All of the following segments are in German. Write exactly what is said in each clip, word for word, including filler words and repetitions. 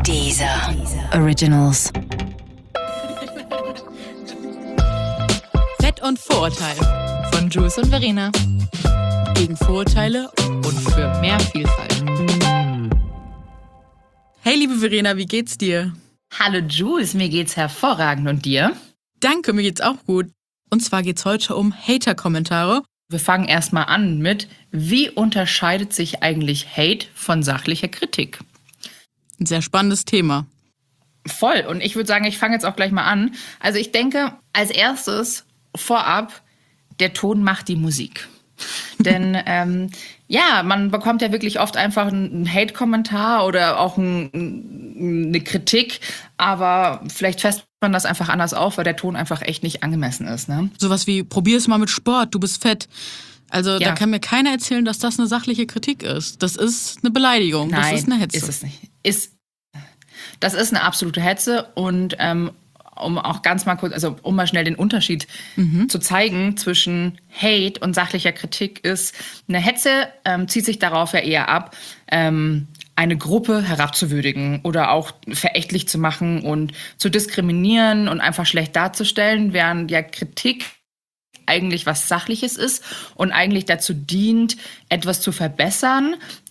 Deezer Originals. Fett und Vorurteile von Jules und Verena. Gegen Vorurteile und für mehr Vielfalt. Hey liebe Verena, wie geht's dir? Hallo Jules, mir geht's hervorragend und dir? Danke, mir geht's auch gut. Und zwar geht's heute um Hater-Kommentare. Wir fangen erstmal an mit, wie unterscheidet sich eigentlich Hate von sachlicher Kritik? Ein sehr spannendes Thema. Voll. Und ich würde sagen, ich fange jetzt auch gleich mal an. Also ich denke, als erstes vorab, der Ton macht die Musik. Denn ähm, ja, man bekommt ja wirklich oft einfach einen Hate-Kommentar oder auch ein, eine Kritik, aber vielleicht fasst man das einfach anders auf, weil der Ton einfach echt nicht angemessen ist. Ne? Sowas wie, probier es mal mit Sport, du bist fett. Also Ja. da kann mir keiner erzählen, dass das eine sachliche Kritik ist. Das ist eine Beleidigung, Nein, das ist eine Hetze. ist es nicht. Ist, das ist eine absolute Hetze und ähm, um auch ganz mal kurz, also um mal schnell den Unterschied mhm. zu zeigen zwischen Hate und sachlicher Kritik ist, eine Hetze ähm, zieht sich darauf ja eher ab, ähm, eine Gruppe herabzuwürdigen oder auch verächtlich zu machen und zu diskriminieren und einfach schlecht darzustellen, während ja Kritik eigentlich was Sachliches ist und eigentlich dazu dient, etwas zu verbessern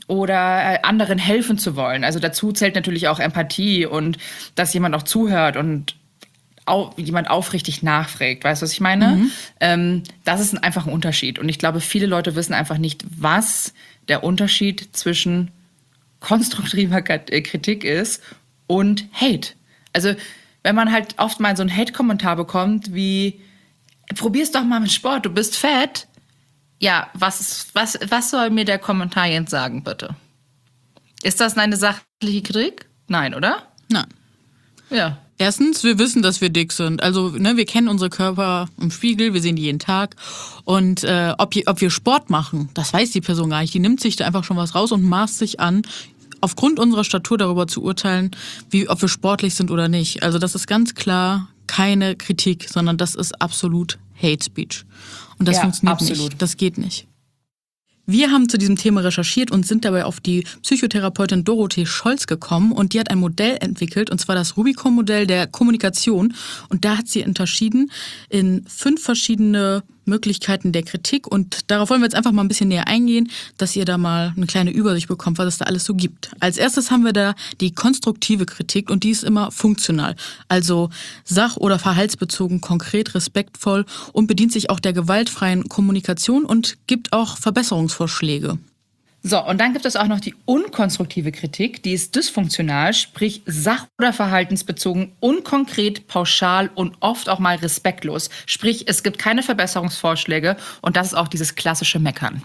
oder anderen helfen zu wollen. Also dazu zählt natürlich auch Empathie und dass jemand auch zuhört und au- jemand aufrichtig nachfragt. Weißt du, was ich meine? Mhm. Ähm, das ist einfach ein Unterschied. Und ich glaube, viele Leute wissen einfach nicht, was der Unterschied zwischen konstruktiver Kritik ist und Hate. Also wenn man halt oft mal so einen Hate-Kommentar bekommt wie, probier's doch mal mit Sport, du bist fett. Ja, was, was, was soll mir der Kommentar jetzt sagen, bitte? Ist das eine sachliche Kritik? Nein, oder? Nein. Ja. Erstens, wir wissen, dass wir dick sind. Also, ne, wir kennen unsere Körper im Spiegel, wir sehen die jeden Tag. Und äh, ob, ob wir Sport machen, das weiß die Person gar nicht. Die nimmt sich da einfach schon was raus und maßt sich an, aufgrund unserer Statur darüber zu urteilen, wie, ob wir sportlich sind oder nicht. Also das ist ganz klar keine Kritik, sondern das ist absolut Hate Speech. Und das Ja, funktioniert absolut. nicht. Das geht nicht. Wir haben zu diesem Thema recherchiert und sind dabei auf die Psychotherapeutin Dorothee Scholz gekommen und die hat ein Modell entwickelt, und zwar das Rubicon-Modell der Kommunikation. Und da hat sie unterschieden in fünf verschiedene Möglichkeiten der Kritik und darauf wollen wir jetzt einfach mal ein bisschen näher eingehen, dass ihr da mal eine kleine Übersicht bekommt, was es da alles so gibt. Als erstes haben wir da die konstruktive Kritik und die ist immer funktional, also sach- oder verhaltsbezogen, konkret, respektvoll und bedient sich auch der gewaltfreien Kommunikation und gibt auch Verbesserungsvorschläge. So, und dann gibt es auch noch die unkonstruktive Kritik, die ist dysfunktional, sprich sach- oder verhaltensbezogen, unkonkret, pauschal und oft auch mal respektlos. Sprich, es gibt keine Verbesserungsvorschläge und das ist auch dieses klassische Meckern.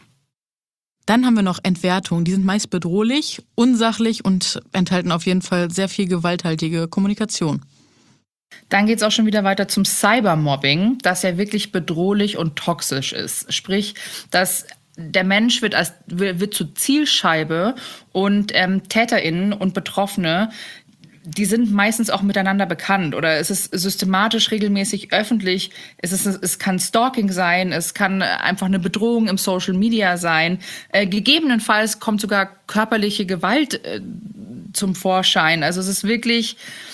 Dann haben wir noch Entwertungen, die sind meist bedrohlich, unsachlich und enthalten auf jeden Fall sehr viel gewalthaltige Kommunikation. Dann geht es auch schon wieder weiter zum Cybermobbing, das ja wirklich bedrohlich und toxisch ist. Sprich, dass der Mensch wird, als, wird zur Zielscheibe und ähm, TäterInnen und Betroffene, die sind meistens auch miteinander bekannt oder es ist systematisch, regelmäßig, öffentlich. Es, ist, es kann Stalking sein, es kann einfach eine Bedrohung im Social Media sein. Äh, gegebenenfalls kommt sogar körperliche Gewalt äh, zum Vorschein. Also es ist wirklich...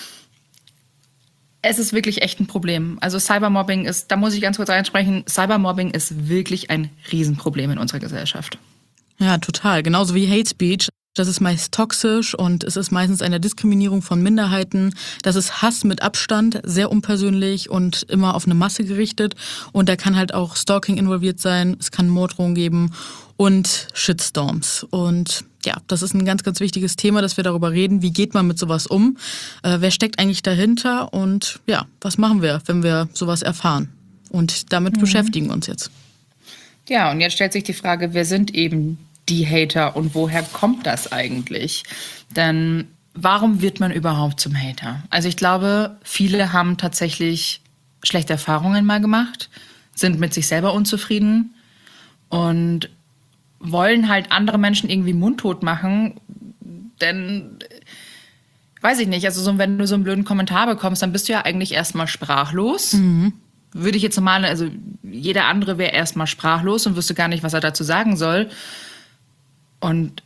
Es ist wirklich echt ein Problem. Also Cybermobbing ist, da muss ich ganz kurz einsprechen, Cybermobbing ist wirklich ein Riesenproblem in unserer Gesellschaft. Ja, total. Genauso wie Hate Speech. Das ist meist toxisch und es ist meistens eine Diskriminierung von Minderheiten. Das ist Hass mit Abstand, sehr unpersönlich und immer auf eine Masse gerichtet. Und da kann halt auch Stalking involviert sein, es kann Morddrohungen geben und Shitstorms. Und ja, das ist ein ganz, ganz wichtiges Thema, dass wir darüber reden, wie geht man mit sowas um, äh, wer steckt eigentlich dahinter und ja, was machen wir, wenn wir sowas erfahren. Und damit mhm. beschäftigen wir uns jetzt. Ja, und jetzt stellt sich die Frage, wer sind eben die Hater und woher kommt das eigentlich? Denn warum wird man überhaupt zum Hater? Also ich glaube, viele haben tatsächlich schlechte Erfahrungen mal gemacht, sind mit sich selber unzufrieden und wollen halt andere Menschen irgendwie mundtot machen, denn, weiß ich nicht, also so, wenn du so einen blöden Kommentar bekommst, dann bist du ja eigentlich erstmal sprachlos. Mhm. Würde ich jetzt normal, also jeder andere wäre erstmal sprachlos und wüsste gar nicht, was er dazu sagen soll. Und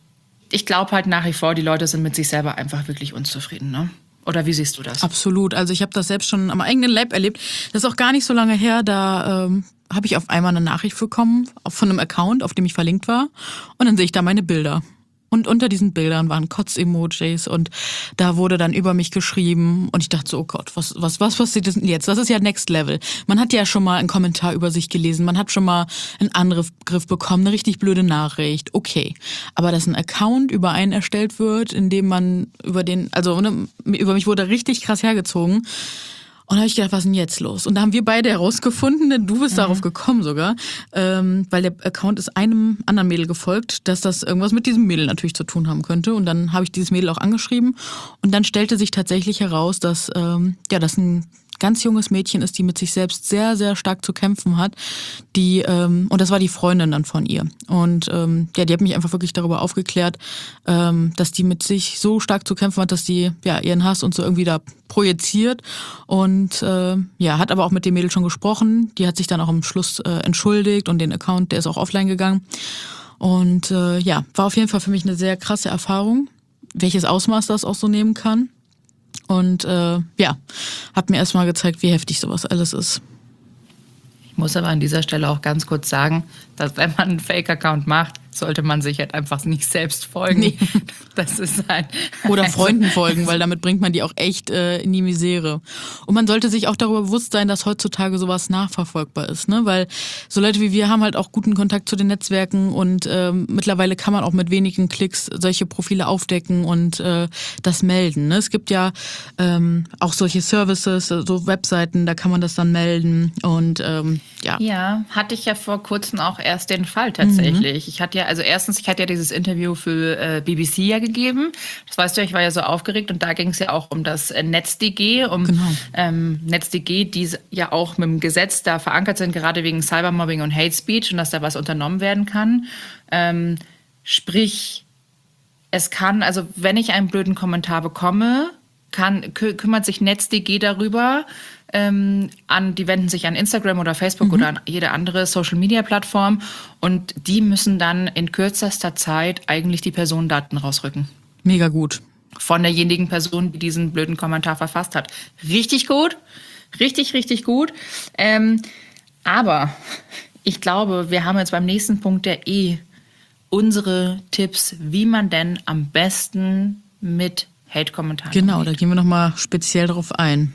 ich glaube halt nach wie vor, die Leute sind mit sich selber einfach wirklich unzufrieden, ne? Oder wie siehst du das? Absolut. Also ich habe das selbst schon am eigenen Leib erlebt. Das ist auch gar nicht so lange her, da ähm, habe ich auf einmal eine Nachricht bekommen von einem Account, auf dem ich verlinkt war. Und dann sehe ich da meine Bilder. Und unter diesen Bildern waren Kotz-Emojis und da wurde dann über mich geschrieben und ich dachte so, oh Gott, was was was passiert denn jetzt? Das ist ja Next Level. Man hat ja schon mal einen Kommentar über sich gelesen, man hat schon mal einen Angriff bekommen, eine richtig blöde Nachricht, okay. Aber dass ein Account über einen erstellt wird, in dem man über den, also ne, über mich wurde richtig krass hergezogen. Und da habe ich gedacht, was ist denn jetzt los? Und da haben wir beide herausgefunden, denn du bist mhm. darauf gekommen sogar, ähm, weil der Account ist einem anderen Mädel gefolgt, dass das irgendwas mit diesem Mädel natürlich zu tun haben könnte. Und dann habe ich dieses Mädel auch angeschrieben. Und dann stellte sich tatsächlich heraus, dass ähm, ja, das ein ganz junges Mädchen ist, die mit sich selbst sehr, sehr stark zu kämpfen hat. Die ähm, und das war die Freundin dann von ihr. Und ähm, ja, die hat mich einfach wirklich darüber aufgeklärt, ähm, dass die mit sich so stark zu kämpfen hat, dass die ja ihren Hass und so irgendwie da projiziert. Und äh, ja, hat aber auch mit dem Mädel schon gesprochen. Die hat sich dann auch am Schluss äh, entschuldigt und den Account, der ist auch offline gegangen. Und äh, ja, war auf jeden Fall für mich eine sehr krasse Erfahrung, welches Ausmaß das auch so nehmen kann. Und äh, ja, hat mir erstmal gezeigt, wie heftig sowas alles ist. Ich muss aber an dieser Stelle auch ganz kurz sagen, dass wenn man einen Fake-Account macht, sollte man sich halt einfach nicht selbst folgen. Nee. Das ist ein, Oder also Freunden folgen, weil damit bringt man die auch echt äh, in die Misere. Und man sollte sich auch darüber bewusst sein, dass heutzutage sowas nachverfolgbar ist, ne? Weil so Leute wie wir haben halt auch guten Kontakt zu den Netzwerken und ähm, mittlerweile kann man auch mit wenigen Klicks solche Profile aufdecken und äh, das melden, ne? Es gibt ja ähm, auch solche Services, so Webseiten, da kann man das dann melden und ähm, ja. Ja, hatte ich ja vor kurzem auch erst den Fall tatsächlich. Mhm. Ich hatte ja, also erstens, ich hatte ja dieses Interview für äh, B B C ja gegeben. Das weißt du, ich war ja so aufgeregt und da ging es ja auch um das äh, NetzDG, um genau. ähm, NetzDG, die ja auch mit dem Gesetz da verankert sind, gerade wegen Cybermobbing und Hate Speech und dass da was unternommen werden kann. Ähm, sprich, es kann, also wenn ich einen blöden Kommentar bekomme, kann, kü- kümmert sich NetzDG darüber, ähm, an, die wenden sich an Instagram oder Facebook mhm. oder an jede andere Social-Media-Plattform und die müssen dann in kürzester Zeit eigentlich die Personendaten rausrücken. Mega gut. Von derjenigen Person, die diesen blöden Kommentar verfasst hat. Richtig gut, richtig, richtig gut. Ähm, aber ich glaube, wir haben jetzt beim nächsten Punkt der eh unsere Tipps, wie man denn am besten mit Hate-Kommentaren Genau, umgeht. da gehen wir nochmal speziell drauf ein.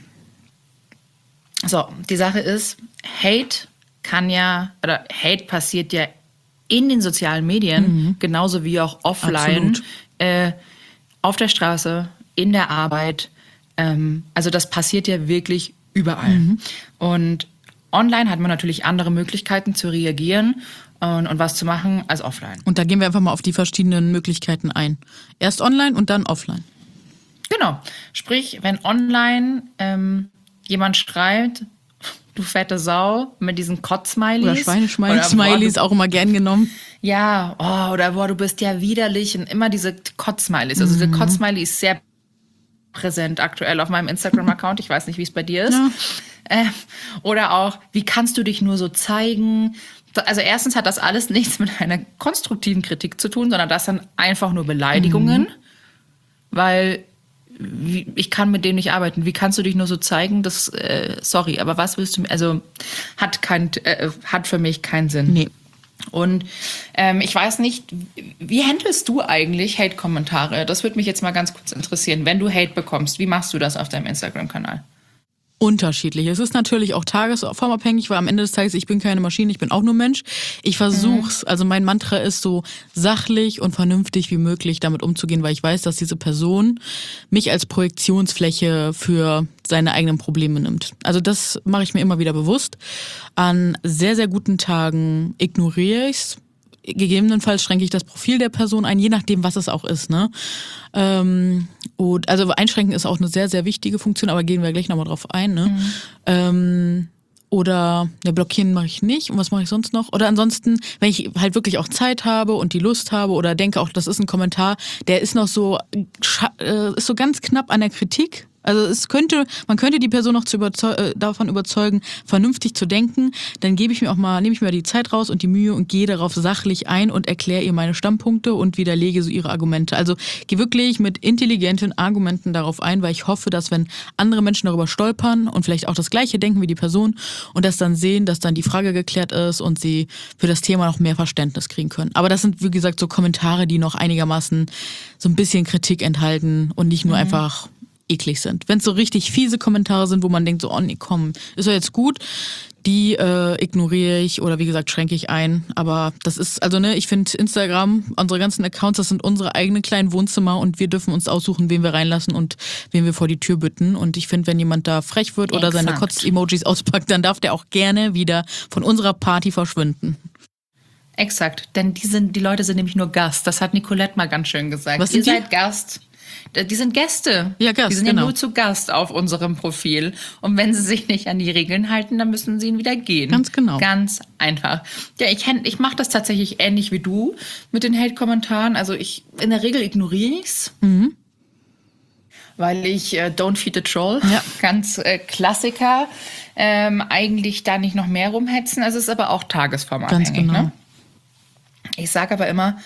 So, die Sache ist, Hate kann ja, oder Hate passiert ja in den sozialen Medien, mhm. genauso wie auch offline, äh, auf der Straße, in der Arbeit. Ähm, also das passiert ja wirklich überall. Mhm. Und online hat man natürlich andere Möglichkeiten zu reagieren und, und was zu machen als offline. Und da gehen wir einfach mal auf die verschiedenen Möglichkeiten ein. Erst online und dann offline. Genau. Sprich, wenn online ähm, jemand schreibt, du fette Sau, mit diesen Kotz-Smileys. Oder Schweinesmileys, auch immer gern genommen. Ja, oh, oder boah, du bist ja widerlich. Und immer diese Kotz-Smileys. Also mhm. diese Kotz-Smiley ist sehr präsent aktuell auf meinem Instagram-Account. Ich weiß nicht, wie es bei dir ist. Ja. Äh, oder auch, wie kannst du dich nur so zeigen? Also erstens hat das alles nichts mit einer konstruktiven Kritik zu tun, sondern das sind einfach nur Beleidigungen. Mhm. Weil Wie, ich kann mit dem nicht arbeiten. Wie kannst du dich nur so zeigen? Das, äh, sorry, aber was willst du mir? Also hat kein, äh, hat für mich keinen Sinn. Nee. Und ähm, ich weiß nicht, wie handelst du eigentlich Hate-Kommentare? Das würde mich jetzt mal ganz kurz interessieren. Wenn du Hate bekommst, wie machst du das auf deinem Instagram-Kanal? Unterschiedlich. Es ist natürlich auch tagesformabhängig, weil am Ende des Tages, ich bin keine Maschine, ich bin auch nur Mensch. Ich versuch's, mhm. also mein Mantra ist so sachlich und vernünftig wie möglich damit umzugehen, weil ich weiß, dass diese Person mich als Projektionsfläche für seine eigenen Probleme nimmt. Also das mache ich mir immer wieder bewusst. An sehr, sehr guten Tagen ignoriere ich's. Gegebenenfalls schränke ich das Profil der Person ein, je nachdem, was es auch ist, ne? Ähm, und also einschränken ist auch eine sehr, sehr wichtige Funktion, aber gehen wir gleich nochmal drauf ein, ne? Mhm. Ähm, oder ja, blockieren mache ich nicht. Und was mache ich sonst noch? Oder ansonsten, wenn ich halt wirklich auch Zeit habe und die Lust habe oder denke auch, das ist ein Kommentar, der ist noch so, ist so ganz knapp an der Kritik Also es könnte, man könnte die Person noch zu überzeug- äh, davon überzeugen, vernünftig zu denken. Dann gebe ich mir auch mal, nehme ich mir die Zeit raus und die Mühe und gehe darauf sachlich ein und erkläre ihr meine Standpunkte und widerlege so ihre Argumente. Also gehe wirklich mit intelligenten Argumenten darauf ein, weil ich hoffe, dass wenn andere Menschen darüber stolpern und vielleicht auch das Gleiche denken wie die Person und das dann sehen, dass dann die Frage geklärt ist und sie für das Thema noch mehr Verständnis kriegen können. Aber das sind, wie gesagt, so Kommentare, die noch einigermaßen so ein bisschen Kritik enthalten und nicht nur mhm. einfach eklig sind. Wenn es so richtig fiese Kommentare sind, wo man denkt so, oh nee, komm, ist ja jetzt gut, die äh, ignoriere ich oder wie gesagt schränke ich ein. Aber das ist, also ne, ich finde Instagram, unsere ganzen Accounts, das sind unsere eigenen kleinen Wohnzimmer und wir dürfen uns aussuchen, wen wir reinlassen und wen wir vor die Tür bitten. Und ich finde, wenn jemand da frech wird oder Exakt. seine Kotz-Emojis auspackt, dann darf der auch gerne wieder von unserer Party verschwinden. Exakt, denn die, sind, die Leute sind nämlich nur Gast. Das hat Nicolette mal ganz schön gesagt. Was Ihr sind die? seid Gast. Die sind Gäste. Ja, Gast, die sind genau. ja nur zu Gast auf unserem Profil. Und wenn sie sich nicht an die Regeln halten, dann müssen sie ihn wieder gehen. Ganz genau. Ganz einfach. Ja, ich, ich mache das tatsächlich ähnlich wie du mit den Hate-Kommentaren. Also ich in der Regel ignoriere ich's. Mhm. Weil ich äh, don't feed the troll, Ja. ganz äh, Klassiker, ähm, eigentlich da nicht noch mehr rumhetzen. Also es ist aber auch tagesformabhängig. Ganz genau. Ne? Ich sage aber immer,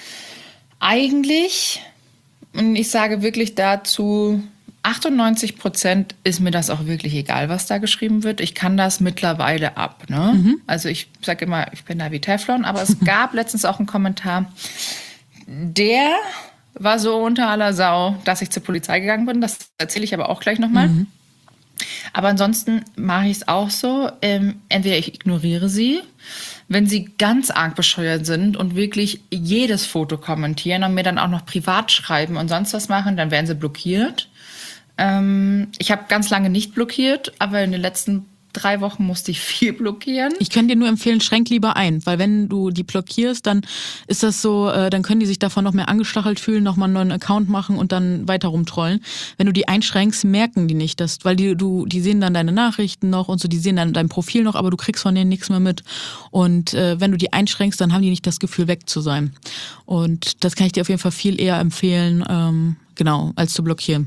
eigentlich, und ich sage wirklich dazu, achtundneunzig Prozent ist mir das auch wirklich egal, was da geschrieben wird. Ich kann das mittlerweile ab. Ne? Mhm. Also ich sage immer, ich bin da wie Teflon, aber es gab letztens auch einen Kommentar, der war so unter aller Sau, dass ich zur Polizei gegangen bin. Das erzähle ich aber auch gleich nochmal. Mhm. Aber ansonsten mache ich es auch so, ähm, entweder ich ignoriere sie, wenn sie ganz arg bescheuert sind und wirklich jedes Foto kommentieren und mir dann auch noch privat schreiben und sonst was machen, dann werden sie blockiert. Ähm, ich habe ganz lange nicht blockiert, aber in den letzten drei Wochen musste ich viel blockieren. Ich kann dir nur empfehlen, schränk lieber ein, weil wenn du die blockierst, dann ist das so, äh, dann können die sich davon noch mehr angestachelt fühlen, nochmal einen neuen Account machen und dann weiter rumtrollen. Wenn du die einschränkst, merken die nicht, dass, weil die, du, die sehen dann deine Nachrichten noch und so, die sehen dann dein Profil noch, aber du kriegst von denen nichts mehr mit. Und äh, wenn du die einschränkst, dann haben die nicht das Gefühl, weg zu sein. Und das kann ich dir auf jeden Fall viel eher empfehlen, ähm, genau, als zu blockieren.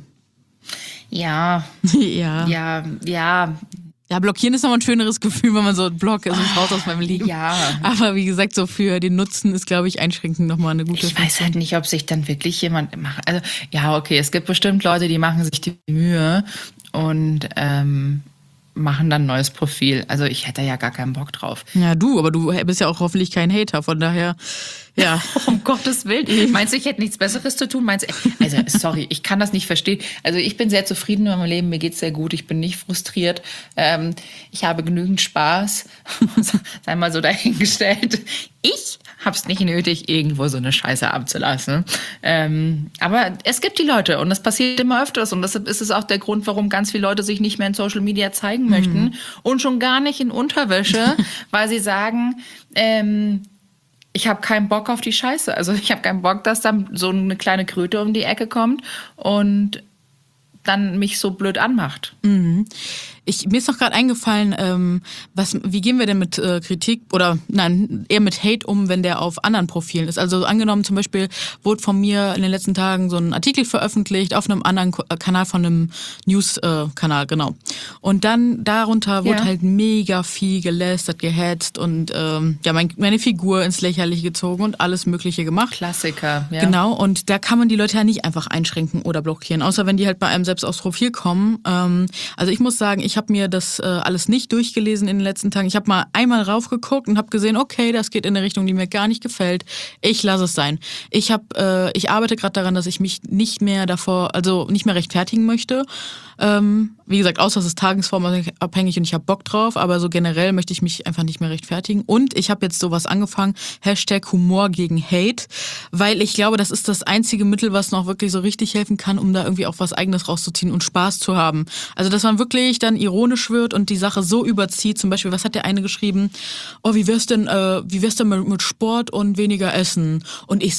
Ja. ja. Ja, ja. Ja, blockieren ist nochmal ein schöneres Gefühl, wenn man so Block ist und raus aus meinem Leben. Ja. Aber wie gesagt, so für den Nutzen ist, glaube ich, einschränken nochmal eine gute Ich weiß halt nicht, ob sich dann wirklich jemand macht. Also, ja, okay, es gibt bestimmt Leute, die machen sich die Mühe und ähm, machen dann ein neues Profil. Also ich hätte ja gar keinen Bock drauf. Ja, du, aber du bist ja auch hoffentlich kein Hater, von daher, ja. Um Gottes Willen. Meinst du, ich hätte nichts Besseres zu tun? Meinst du, also sorry, ich kann das nicht verstehen. Also ich bin sehr zufrieden mit meinem Leben, mir geht's sehr gut, ich bin nicht frustriert. Ähm, ich habe genügend Spaß, sei mal so dahingestellt. Ich hab's nicht nötig, irgendwo so eine Scheiße abzulassen. Ähm, aber es gibt die Leute und das passiert immer öfters und deshalb ist es auch der Grund, warum ganz viele Leute sich nicht mehr in Social Media zeigen möchten mhm. und schon gar nicht in Unterwäsche, weil sie sagen, ähm, ich habe keinen Bock auf die Scheiße. Also ich habe keinen Bock, dass dann so eine kleine Kröte um die Ecke kommt und dann mich so blöd anmacht. Mhm. Ich, mir ist noch gerade eingefallen, ähm, was, wie gehen wir denn mit äh, Kritik oder nein, eher mit Hate um, wenn der auf anderen Profilen ist? Also angenommen zum Beispiel wurde von mir in den letzten Tagen so ein Artikel veröffentlicht auf einem anderen Ko- Kanal von einem News-Kanal, äh, genau. Und dann darunter wurde ja. halt mega viel gelästert, gehetzt und ähm, ja mein, meine Figur ins Lächerliche gezogen und alles Mögliche gemacht. Klassiker, ja. Genau, und da kann man die Leute ja nicht einfach einschränken oder blockieren, außer wenn die halt bei einem selbst aufs Profil kommen. Ähm, also ich muss sagen, ich habe mir das äh, alles nicht durchgelesen in den letzten Tagen. Ich habe mal einmal raufgeguckt und habe gesehen, okay, das geht in eine Richtung, die mir gar nicht gefällt. Ich lasse es sein. Ich habe, äh, ich arbeite gerade daran, dass ich mich nicht mehr davor, also nicht mehr rechtfertigen möchte. Ähm, wie gesagt, außer es ist tagesformabhängig und ich habe Bock drauf, aber so generell möchte ich mich einfach nicht mehr rechtfertigen. Und ich habe jetzt sowas angefangen, Hashtag Humor gegen Hate, weil ich glaube, das ist das einzige Mittel, was noch wirklich so richtig helfen kann, um da irgendwie auch was Eigenes rauszuziehen und Spaß zu haben. Also, dass man wirklich dann ironisch wird und die Sache so überzieht. Zum Beispiel, was hat der eine geschrieben? Oh, wie wär's denn, äh, wie wär's denn mit Sport und weniger Essen? Und ich so,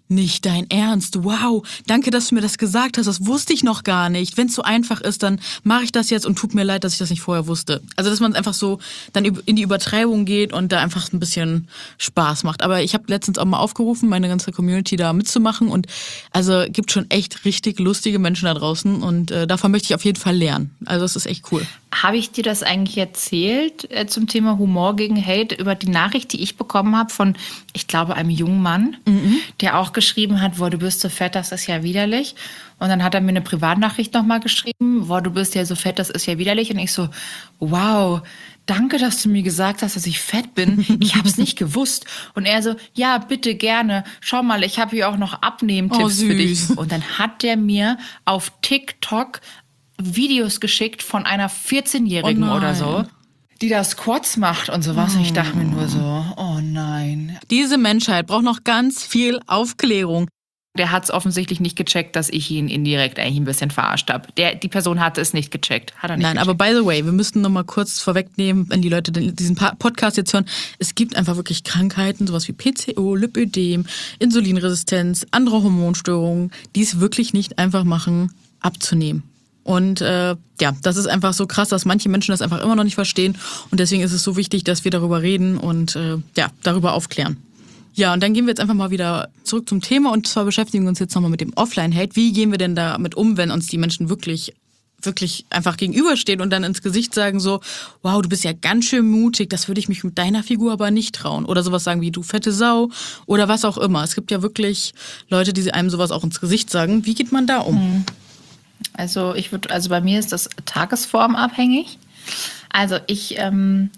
Nicht dein Ernst. Wow, danke, dass du mir das gesagt hast. Das wusste ich noch gar nicht. Wenn es so einfach ist, dann mache ich das jetzt und tut mir leid, dass ich das nicht vorher wusste. Also, dass man einfach so dann in die Übertreibung geht und da einfach ein bisschen Spaß macht. Aber ich habe letztens auch mal aufgerufen, meine ganze Community da mitzumachen. Und also gibt schon echt richtig lustige Menschen da draußen. Und äh, davon möchte ich auf jeden Fall lernen. Also, das ist echt cool. Habe ich dir das eigentlich erzählt äh, zum Thema Humor gegen Hate über die Nachricht, die ich bekommen habe von, ich glaube, einem jungen Mann, mhm. der auch geschrieben hat, boah, du bist so fett, das ist ja widerlich. Und dann hat er mir eine Privatnachricht nochmal geschrieben, boah, du bist ja so fett, das ist ja widerlich. Und ich so, wow, danke, dass du mir gesagt hast, dass ich fett bin. Ich habe es nicht gewusst. Und er so, ja, bitte gerne. Schau mal, ich habe hier auch noch Abnehmtipps oh, für dich. Und dann hat der mir auf TikTok Videos geschickt von einer vierzehnjährigen oh oder so, die da Squats macht und sowas. Und ich dachte mir nur so, oh nein. Diese Menschheit braucht noch ganz viel Aufklärung. Der hat es offensichtlich nicht gecheckt, dass ich ihn indirekt eigentlich ein bisschen verarscht habe. Der, die Person hatte es nicht gecheckt. Hat er nicht Nein, gecheckt. aber by the way, wir müssten noch mal kurz vorwegnehmen, wenn die Leute diesen Podcast jetzt hören, es gibt einfach wirklich Krankheiten, sowas wie P C O, Lipödem, Insulinresistenz, andere Hormonstörungen, die es wirklich nicht einfach machen, abzunehmen. Und äh, ja, das ist einfach so krass, dass manche Menschen das einfach immer noch nicht verstehen. Und deswegen ist es so wichtig, dass wir darüber reden und äh, ja, darüber aufklären. Ja, und dann gehen wir jetzt einfach mal wieder zurück zum Thema. Und zwar beschäftigen wir uns jetzt nochmal mit dem Offline-Hate. Wie gehen wir denn damit um, wenn uns die Menschen wirklich, wirklich einfach gegenüberstehen und dann ins Gesicht sagen so, wow, du bist ja ganz schön mutig, das würde ich mich mit deiner Figur aber nicht trauen. Oder sowas sagen wie, du fette Sau oder was auch immer. Es gibt ja wirklich Leute, die einem sowas auch ins Gesicht sagen. Wie geht man da um? Mhm. Also ich würde, also bei mir ist das tagesformabhängig. Also ich, ähm,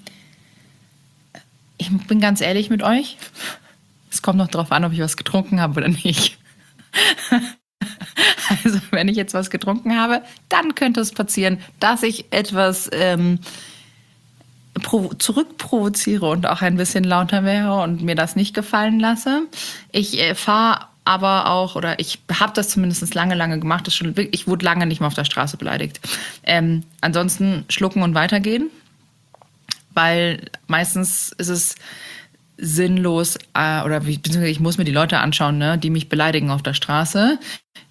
ich bin ganz ehrlich mit euch. Es kommt noch darauf an, ob ich was getrunken habe oder nicht. Also wenn ich jetzt was getrunken habe, dann könnte es passieren, dass ich etwas ähm, provo- zurückprovoziere und auch ein bisschen lauter wäre und mir das nicht gefallen lasse. Ich äh, fahre aber auch, oder ich habe das zumindest lange, lange gemacht. Das schon, ich wurde lange nicht mehr auf der Straße beleidigt. Ähm, ansonsten schlucken und weitergehen, weil meistens ist es sinnlos, äh, oder beziehungsweise ich muss mir die Leute anschauen, ne, die mich beleidigen auf der Straße.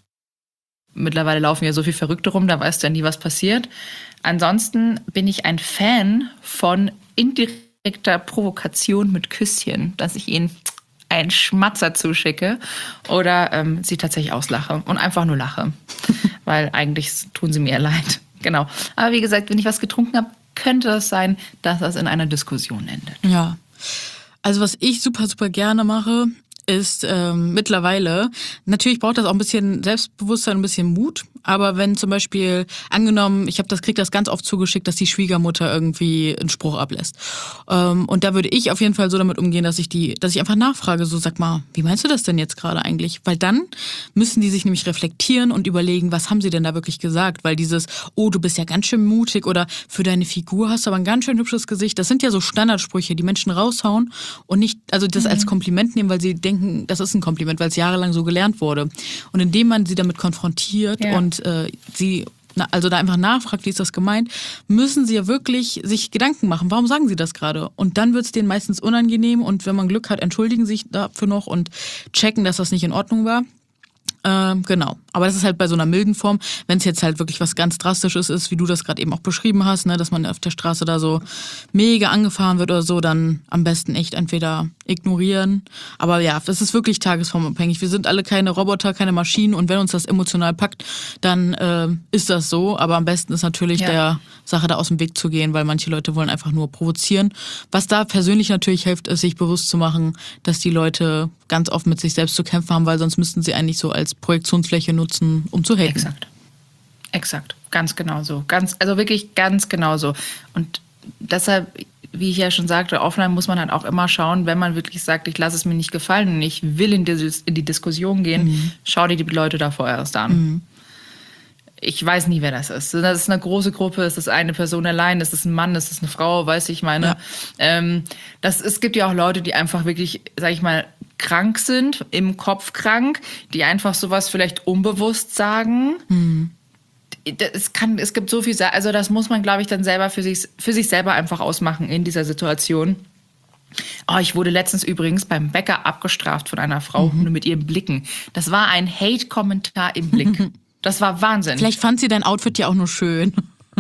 Mittlerweile laufen ja so viel Verrückte rum, da weißt du ja nie, was passiert. Ansonsten bin ich ein Fan von indirekter Provokation mit Küsschen, dass ich ihnen einen Schmatzer zuschicke oder ähm, sie tatsächlich auslache und einfach nur lache, weil eigentlich tun sie mir eher leid. Genau. Aber wie gesagt, wenn ich was getrunken habe, könnte es sein, dass das in einer Diskussion endet. Ja. Also was ich super, super gerne mache, ist ähm, mittlerweile, natürlich braucht das auch ein bisschen Selbstbewusstsein, ein bisschen Mut, aber wenn zum Beispiel, angenommen, ich habe das, krieg das ganz oft zugeschickt, dass die Schwiegermutter irgendwie einen Spruch ablässt. Ähm, und da würde ich auf jeden Fall so damit umgehen, dass ich die, dass ich einfach nachfrage, so sag mal, wie meinst du das denn jetzt gerade eigentlich? Weil dann müssen die sich nämlich reflektieren und überlegen, was haben sie denn da wirklich gesagt? Weil dieses, oh, du bist ja ganz schön mutig oder für deine Figur hast du aber ein ganz schön hübsches Gesicht, das sind ja so Standardsprüche, die Menschen raushauen und nicht, also das mhm. als Kompliment nehmen, weil sie denken, das ist ein Kompliment, weil es jahrelang so gelernt wurde. Und indem man sie damit konfrontiert ja. und äh, sie na, also da einfach nachfragt, wie ist das gemeint, müssen sie ja wirklich sich Gedanken machen, warum sagen sie das gerade? Und dann wird es denen meistens unangenehm und wenn man Glück hat, entschuldigen sich dafür noch und checken, dass das nicht in Ordnung war. Ähm, genau, aber das ist halt bei so einer milden Form, wenn es jetzt halt wirklich was ganz Drastisches ist, wie du das gerade eben auch beschrieben hast, ne, dass man auf der Straße da so mega angefahren wird oder so, dann am besten echt entweder ignorieren, aber ja, das ist wirklich tagesformabhängig, wir sind alle keine Roboter, keine Maschinen und wenn uns das emotional packt, dann äh, ist das so, aber am besten ist natürlich ja. der Sache da aus dem Weg zu gehen, weil manche Leute wollen einfach nur provozieren. Was da persönlich natürlich hilft, ist sich bewusst zu machen, dass die Leute ganz oft mit sich selbst zu kämpfen haben, weil sonst müssten sie eigentlich so als Projektionsfläche nutzen, um zu haten. Exakt. Exakt. Ganz genau so. Ganz, also wirklich ganz genau so. Und deshalb, wie ich ja schon sagte, offline muss man halt auch immer schauen, wenn man wirklich sagt, ich lasse es mir nicht gefallen und ich will in die, in die Diskussion gehen, mhm. schau dir die Leute da vorerst an. Mhm. Ich weiß nie, wer das ist. Das ist eine große Gruppe, ist das eine Person allein, ist das ein Mann, ist das eine Frau, weiß ich meine. Ja. Ähm, das, es gibt ja auch Leute, die einfach wirklich, sag ich mal, krank sind, im Kopf krank, die einfach sowas vielleicht unbewusst sagen. Mhm. Es kann, es gibt so viel, also das muss man, glaube ich, dann selber für sich, für sich selber einfach ausmachen in dieser Situation. Oh, ich wurde letztens übrigens beim Bäcker abgestraft von einer Frau Mhm. nur mit ihren Blicken. Das war ein Hate-Kommentar im Blick. Das war Wahnsinn. Vielleicht fand sie dein Outfit ja auch nur schön.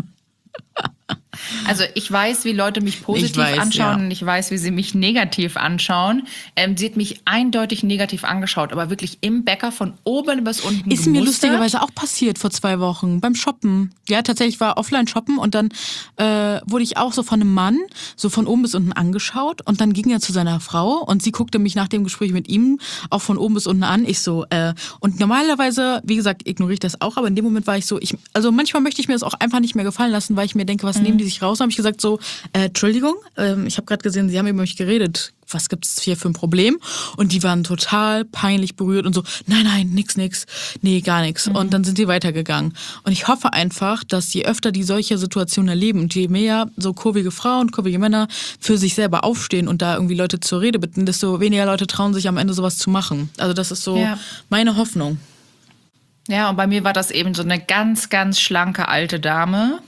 Also ich weiß, wie Leute mich positiv Ich weiß, anschauen ja. und ich weiß, wie sie mich negativ anschauen. Ähm, sie hat mich eindeutig negativ angeschaut, aber wirklich im Bäcker von oben bis unten Ist mir gemustert. lustigerweise auch passiert vor zwei Wochen beim Shoppen. Ja, tatsächlich war offline shoppen und dann äh, wurde ich auch so von einem Mann so von oben bis unten angeschaut und dann ging er zu seiner Frau und sie guckte mich nach dem Gespräch mit ihm auch von oben bis unten an. Ich so, äh, und normalerweise, wie gesagt, ignoriere ich das auch, aber in dem Moment war ich so, ich, also manchmal möchte ich mir das auch einfach nicht mehr gefallen lassen, weil ich mir denke, was Mhm. nehmen die sich raus? Dann habe ich gesagt so, äh, Entschuldigung, ähm, ich habe gerade gesehen, Sie haben über mich geredet. Was gibt's hier für ein Problem? Und die waren total peinlich berührt und so, nein, nein, nix, nix, nee, gar nichts. Mhm. Und dann sind die weitergegangen. Und ich hoffe einfach, dass je öfter die solche Situationen erleben und je mehr so kurvige Frauen, kurvige Männer für sich selber aufstehen und da irgendwie Leute zur Rede bitten, desto weniger Leute trauen sich am Ende sowas zu machen. Also das ist so Ja. meine Hoffnung. Ja, und bei mir war das eben so eine ganz, ganz schlanke alte Dame.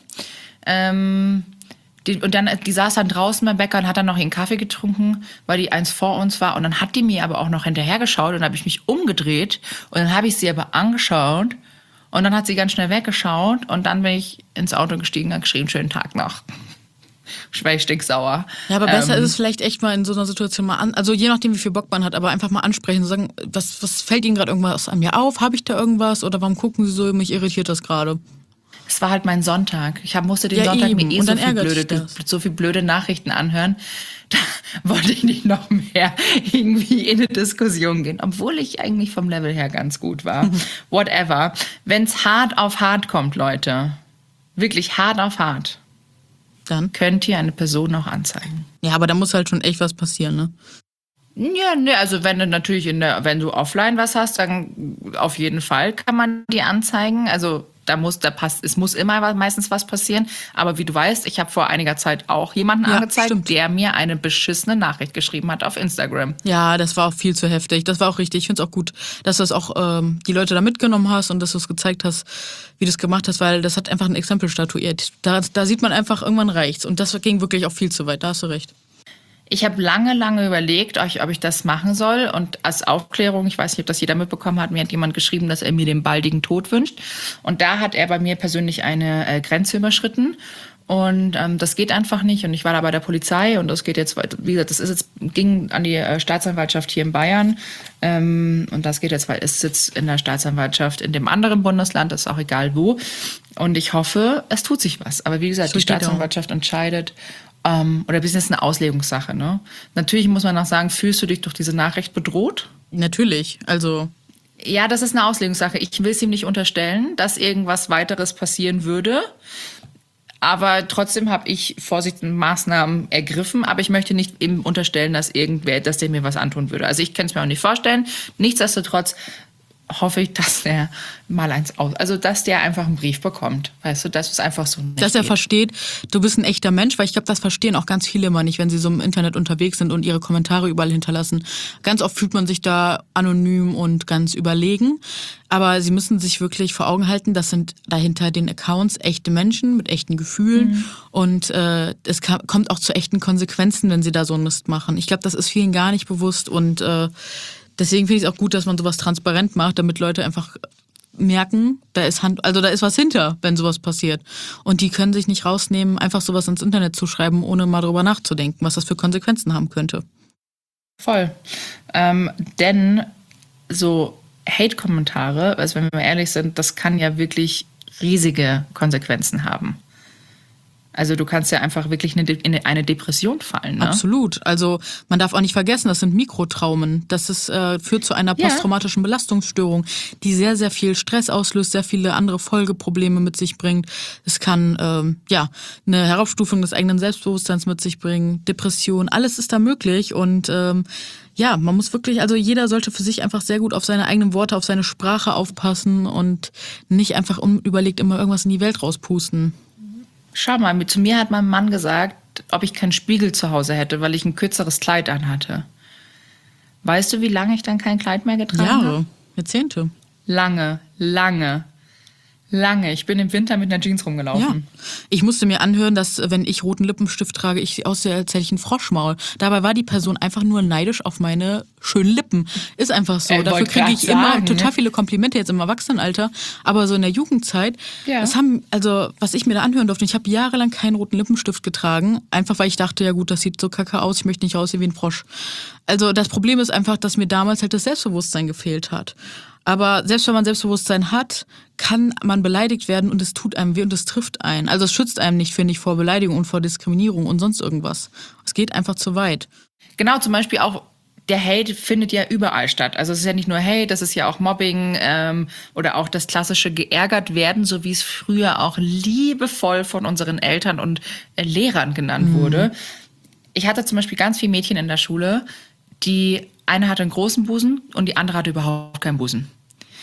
Ähm, die, und dann, die saß dann draußen beim Bäcker und hat dann noch ihren Kaffee getrunken, weil die eins vor uns war. Und dann hat die mir aber auch noch hinterhergeschaut und dann habe ich mich umgedreht und dann habe ich sie aber angeschaut und dann hat sie ganz schnell weggeschaut und dann bin ich ins Auto gestiegen und geschrieben, schönen Tag noch. Ich war stinksauer. Ja, aber besser Ähm, ist es vielleicht echt mal in so einer Situation mal an, also je nachdem, wie viel Bock man hat, aber einfach mal ansprechen, so sagen, was, was fällt Ihnen gerade irgendwas an mir auf? Habe ich da irgendwas? Oder warum gucken Sie so? Mich irritiert das gerade. Es war halt mein Sonntag. Ich hab, musste den Ja, Sonntag eben. mir eh Und so dann viel, ärgert blöde, dich das. so viel blöde Nachrichten anhören. Da wollte ich nicht noch mehr irgendwie in eine Diskussion gehen, obwohl ich eigentlich vom Level her ganz gut war. Whatever. Wenn's hart auf hart kommt, Leute, wirklich hart auf hart, Dann? könnt ihr eine Person auch anzeigen. Ja, aber da muss halt schon echt was passieren, ne? Ja, ne, also wenn du natürlich in der, wenn du offline was hast, dann auf jeden Fall kann man die anzeigen. Also da muss, da passt, es muss immer was- meistens was passieren. Aber wie du weißt, ich habe vor einiger Zeit auch jemanden Ja, angezeigt, stimmt. der mir eine beschissene Nachricht geschrieben hat auf Instagram. Ja, das war auch viel zu heftig. Das war auch richtig. Ich finde es auch gut, dass du das auch ähm, die Leute da mitgenommen hast und dass du es gezeigt hast, wie du es gemacht hast, weil das hat einfach ein Exempel statuiert. Da, da sieht man einfach, irgendwann reicht's. Und das ging wirklich auch viel zu weit. Da hast du recht. Ich habe lange, lange überlegt, ob ich, ob ich das machen soll. Und als Aufklärung, ich weiß nicht, ob das jeder mitbekommen hat, mir hat jemand geschrieben, dass er mir den baldigen Tod wünscht. Und da hat er bei mir persönlich eine äh, Grenze überschritten. Und ähm, das geht einfach nicht. Und ich war da bei der Polizei und das geht jetzt weiter. Wie gesagt, das ist jetzt, ging an die äh, Staatsanwaltschaft hier in Bayern. Ähm, und das geht jetzt, weil es sitzt in der Staatsanwaltschaft in dem anderen Bundesland, ist auch egal wo. Und ich hoffe, es tut sich was. Aber wie gesagt, So die steht auch. Staatsanwaltschaft entscheidet. Ähm, oder bis jetzt eine Auslegungssache, ne? Natürlich muss man auch sagen, fühlst du dich durch diese Nachricht bedroht? Natürlich. Also, Ja, das ist eine Auslegungssache. Ich will es ihm nicht unterstellen, dass irgendwas weiteres passieren würde. Aber trotzdem habe ich vorsichtige Maßnahmen ergriffen. Aber ich möchte nicht ihm unterstellen, dass irgendwer, dass der mir was antun würde. Also ich kann es mir auch nicht vorstellen. Nichtsdestotrotz hoffe ich, dass der mal eins aus, also dass der einfach einen Brief bekommt. Weißt du, dass es einfach so nicht dass er geht. versteht, du bist ein echter Mensch, weil ich glaube, das verstehen auch ganz viele immer nicht, wenn sie so im Internet unterwegs sind und ihre Kommentare überall hinterlassen. Ganz oft fühlt man sich da anonym und ganz überlegen, aber sie müssen sich wirklich vor Augen halten, das sind dahinter den Accounts echte Menschen mit echten Gefühlen Mhm. und äh, es ka- kommt auch zu echten Konsequenzen, wenn sie da so einen Mist machen. Ich glaube, das ist vielen gar nicht bewusst und äh, deswegen finde ich es auch gut, dass man sowas transparent macht, damit Leute einfach merken, da ist Hand, also da ist was hinter, wenn sowas passiert. Und die können sich nicht rausnehmen, einfach sowas ins Internet zu schreiben, ohne mal drüber nachzudenken, was das für Konsequenzen haben könnte. Voll. Ähm, denn so Hate-Kommentare, also wenn wir mal ehrlich sind, das kann ja wirklich riesige Konsequenzen haben. Also du kannst ja einfach wirklich in eine- in eine Depression fallen. Ne? Absolut. Also man darf auch nicht vergessen, das sind Mikrotraumen. Das ist, äh, führt zu einer Ja. posttraumatischen Belastungsstörung, die sehr, sehr viel Stress auslöst, sehr viele andere Folgeprobleme mit sich bringt. Es kann ähm, ja eine Heraufstufung des eigenen Selbstbewusstseins mit sich bringen, Depression, alles ist da möglich. Und ähm, ja, man muss wirklich, also jeder sollte für sich einfach sehr gut auf seine eigenen Worte, auf seine Sprache aufpassen und nicht einfach unüberlegt immer irgendwas in die Welt rauspusten. Schau mal, mit- zu mir hat mein Mann gesagt, ob ich keinen Spiegel zu Hause hätte, weil ich ein kürzeres Kleid anhatte. Weißt du, wie lange ich dann kein Kleid mehr getragen habe? Jahre, Jahrzehnte. Lange, lange. Lange. Ich bin im Winter mit einer Jeans rumgelaufen. Ja. Ich musste mir anhören, dass wenn ich roten Lippenstift trage, ich aussehe, als hätte ich ein Froschmaul. Dabei war die Person einfach nur neidisch auf meine schönen Lippen. Ist einfach so. Äh, Dafür wollte kriege ich grad immer sagen, total ne? viele Komplimente jetzt im Erwachsenenalter. Aber so in der Jugendzeit, Ja. das haben, also was ich mir da anhören durfte, ich habe jahrelang keinen roten Lippenstift getragen, einfach weil ich dachte, ja gut, das sieht so kacke aus, ich möchte nicht aussehen wie ein Frosch. Also das Problem ist einfach, dass mir damals halt das Selbstbewusstsein gefehlt hat. Aber selbst wenn man Selbstbewusstsein hat, kann man beleidigt werden und es tut einem weh und es trifft einen. Also es schützt einem nicht, finde ich, vor Beleidigung und vor Diskriminierung und sonst irgendwas. Es geht einfach zu weit. Genau, zum Beispiel auch der Hate findet ja überall statt. Also es ist ja nicht nur Hate, das ist ja auch Mobbing ähm, oder auch das klassische geärgert werden, so wie es früher auch liebevoll von unseren Eltern und äh, Lehrern genannt mhm. wurde. Ich hatte zum Beispiel ganz viele Mädchen in der Schule, die eine hatte einen großen Busen und die andere hatte überhaupt keinen Busen.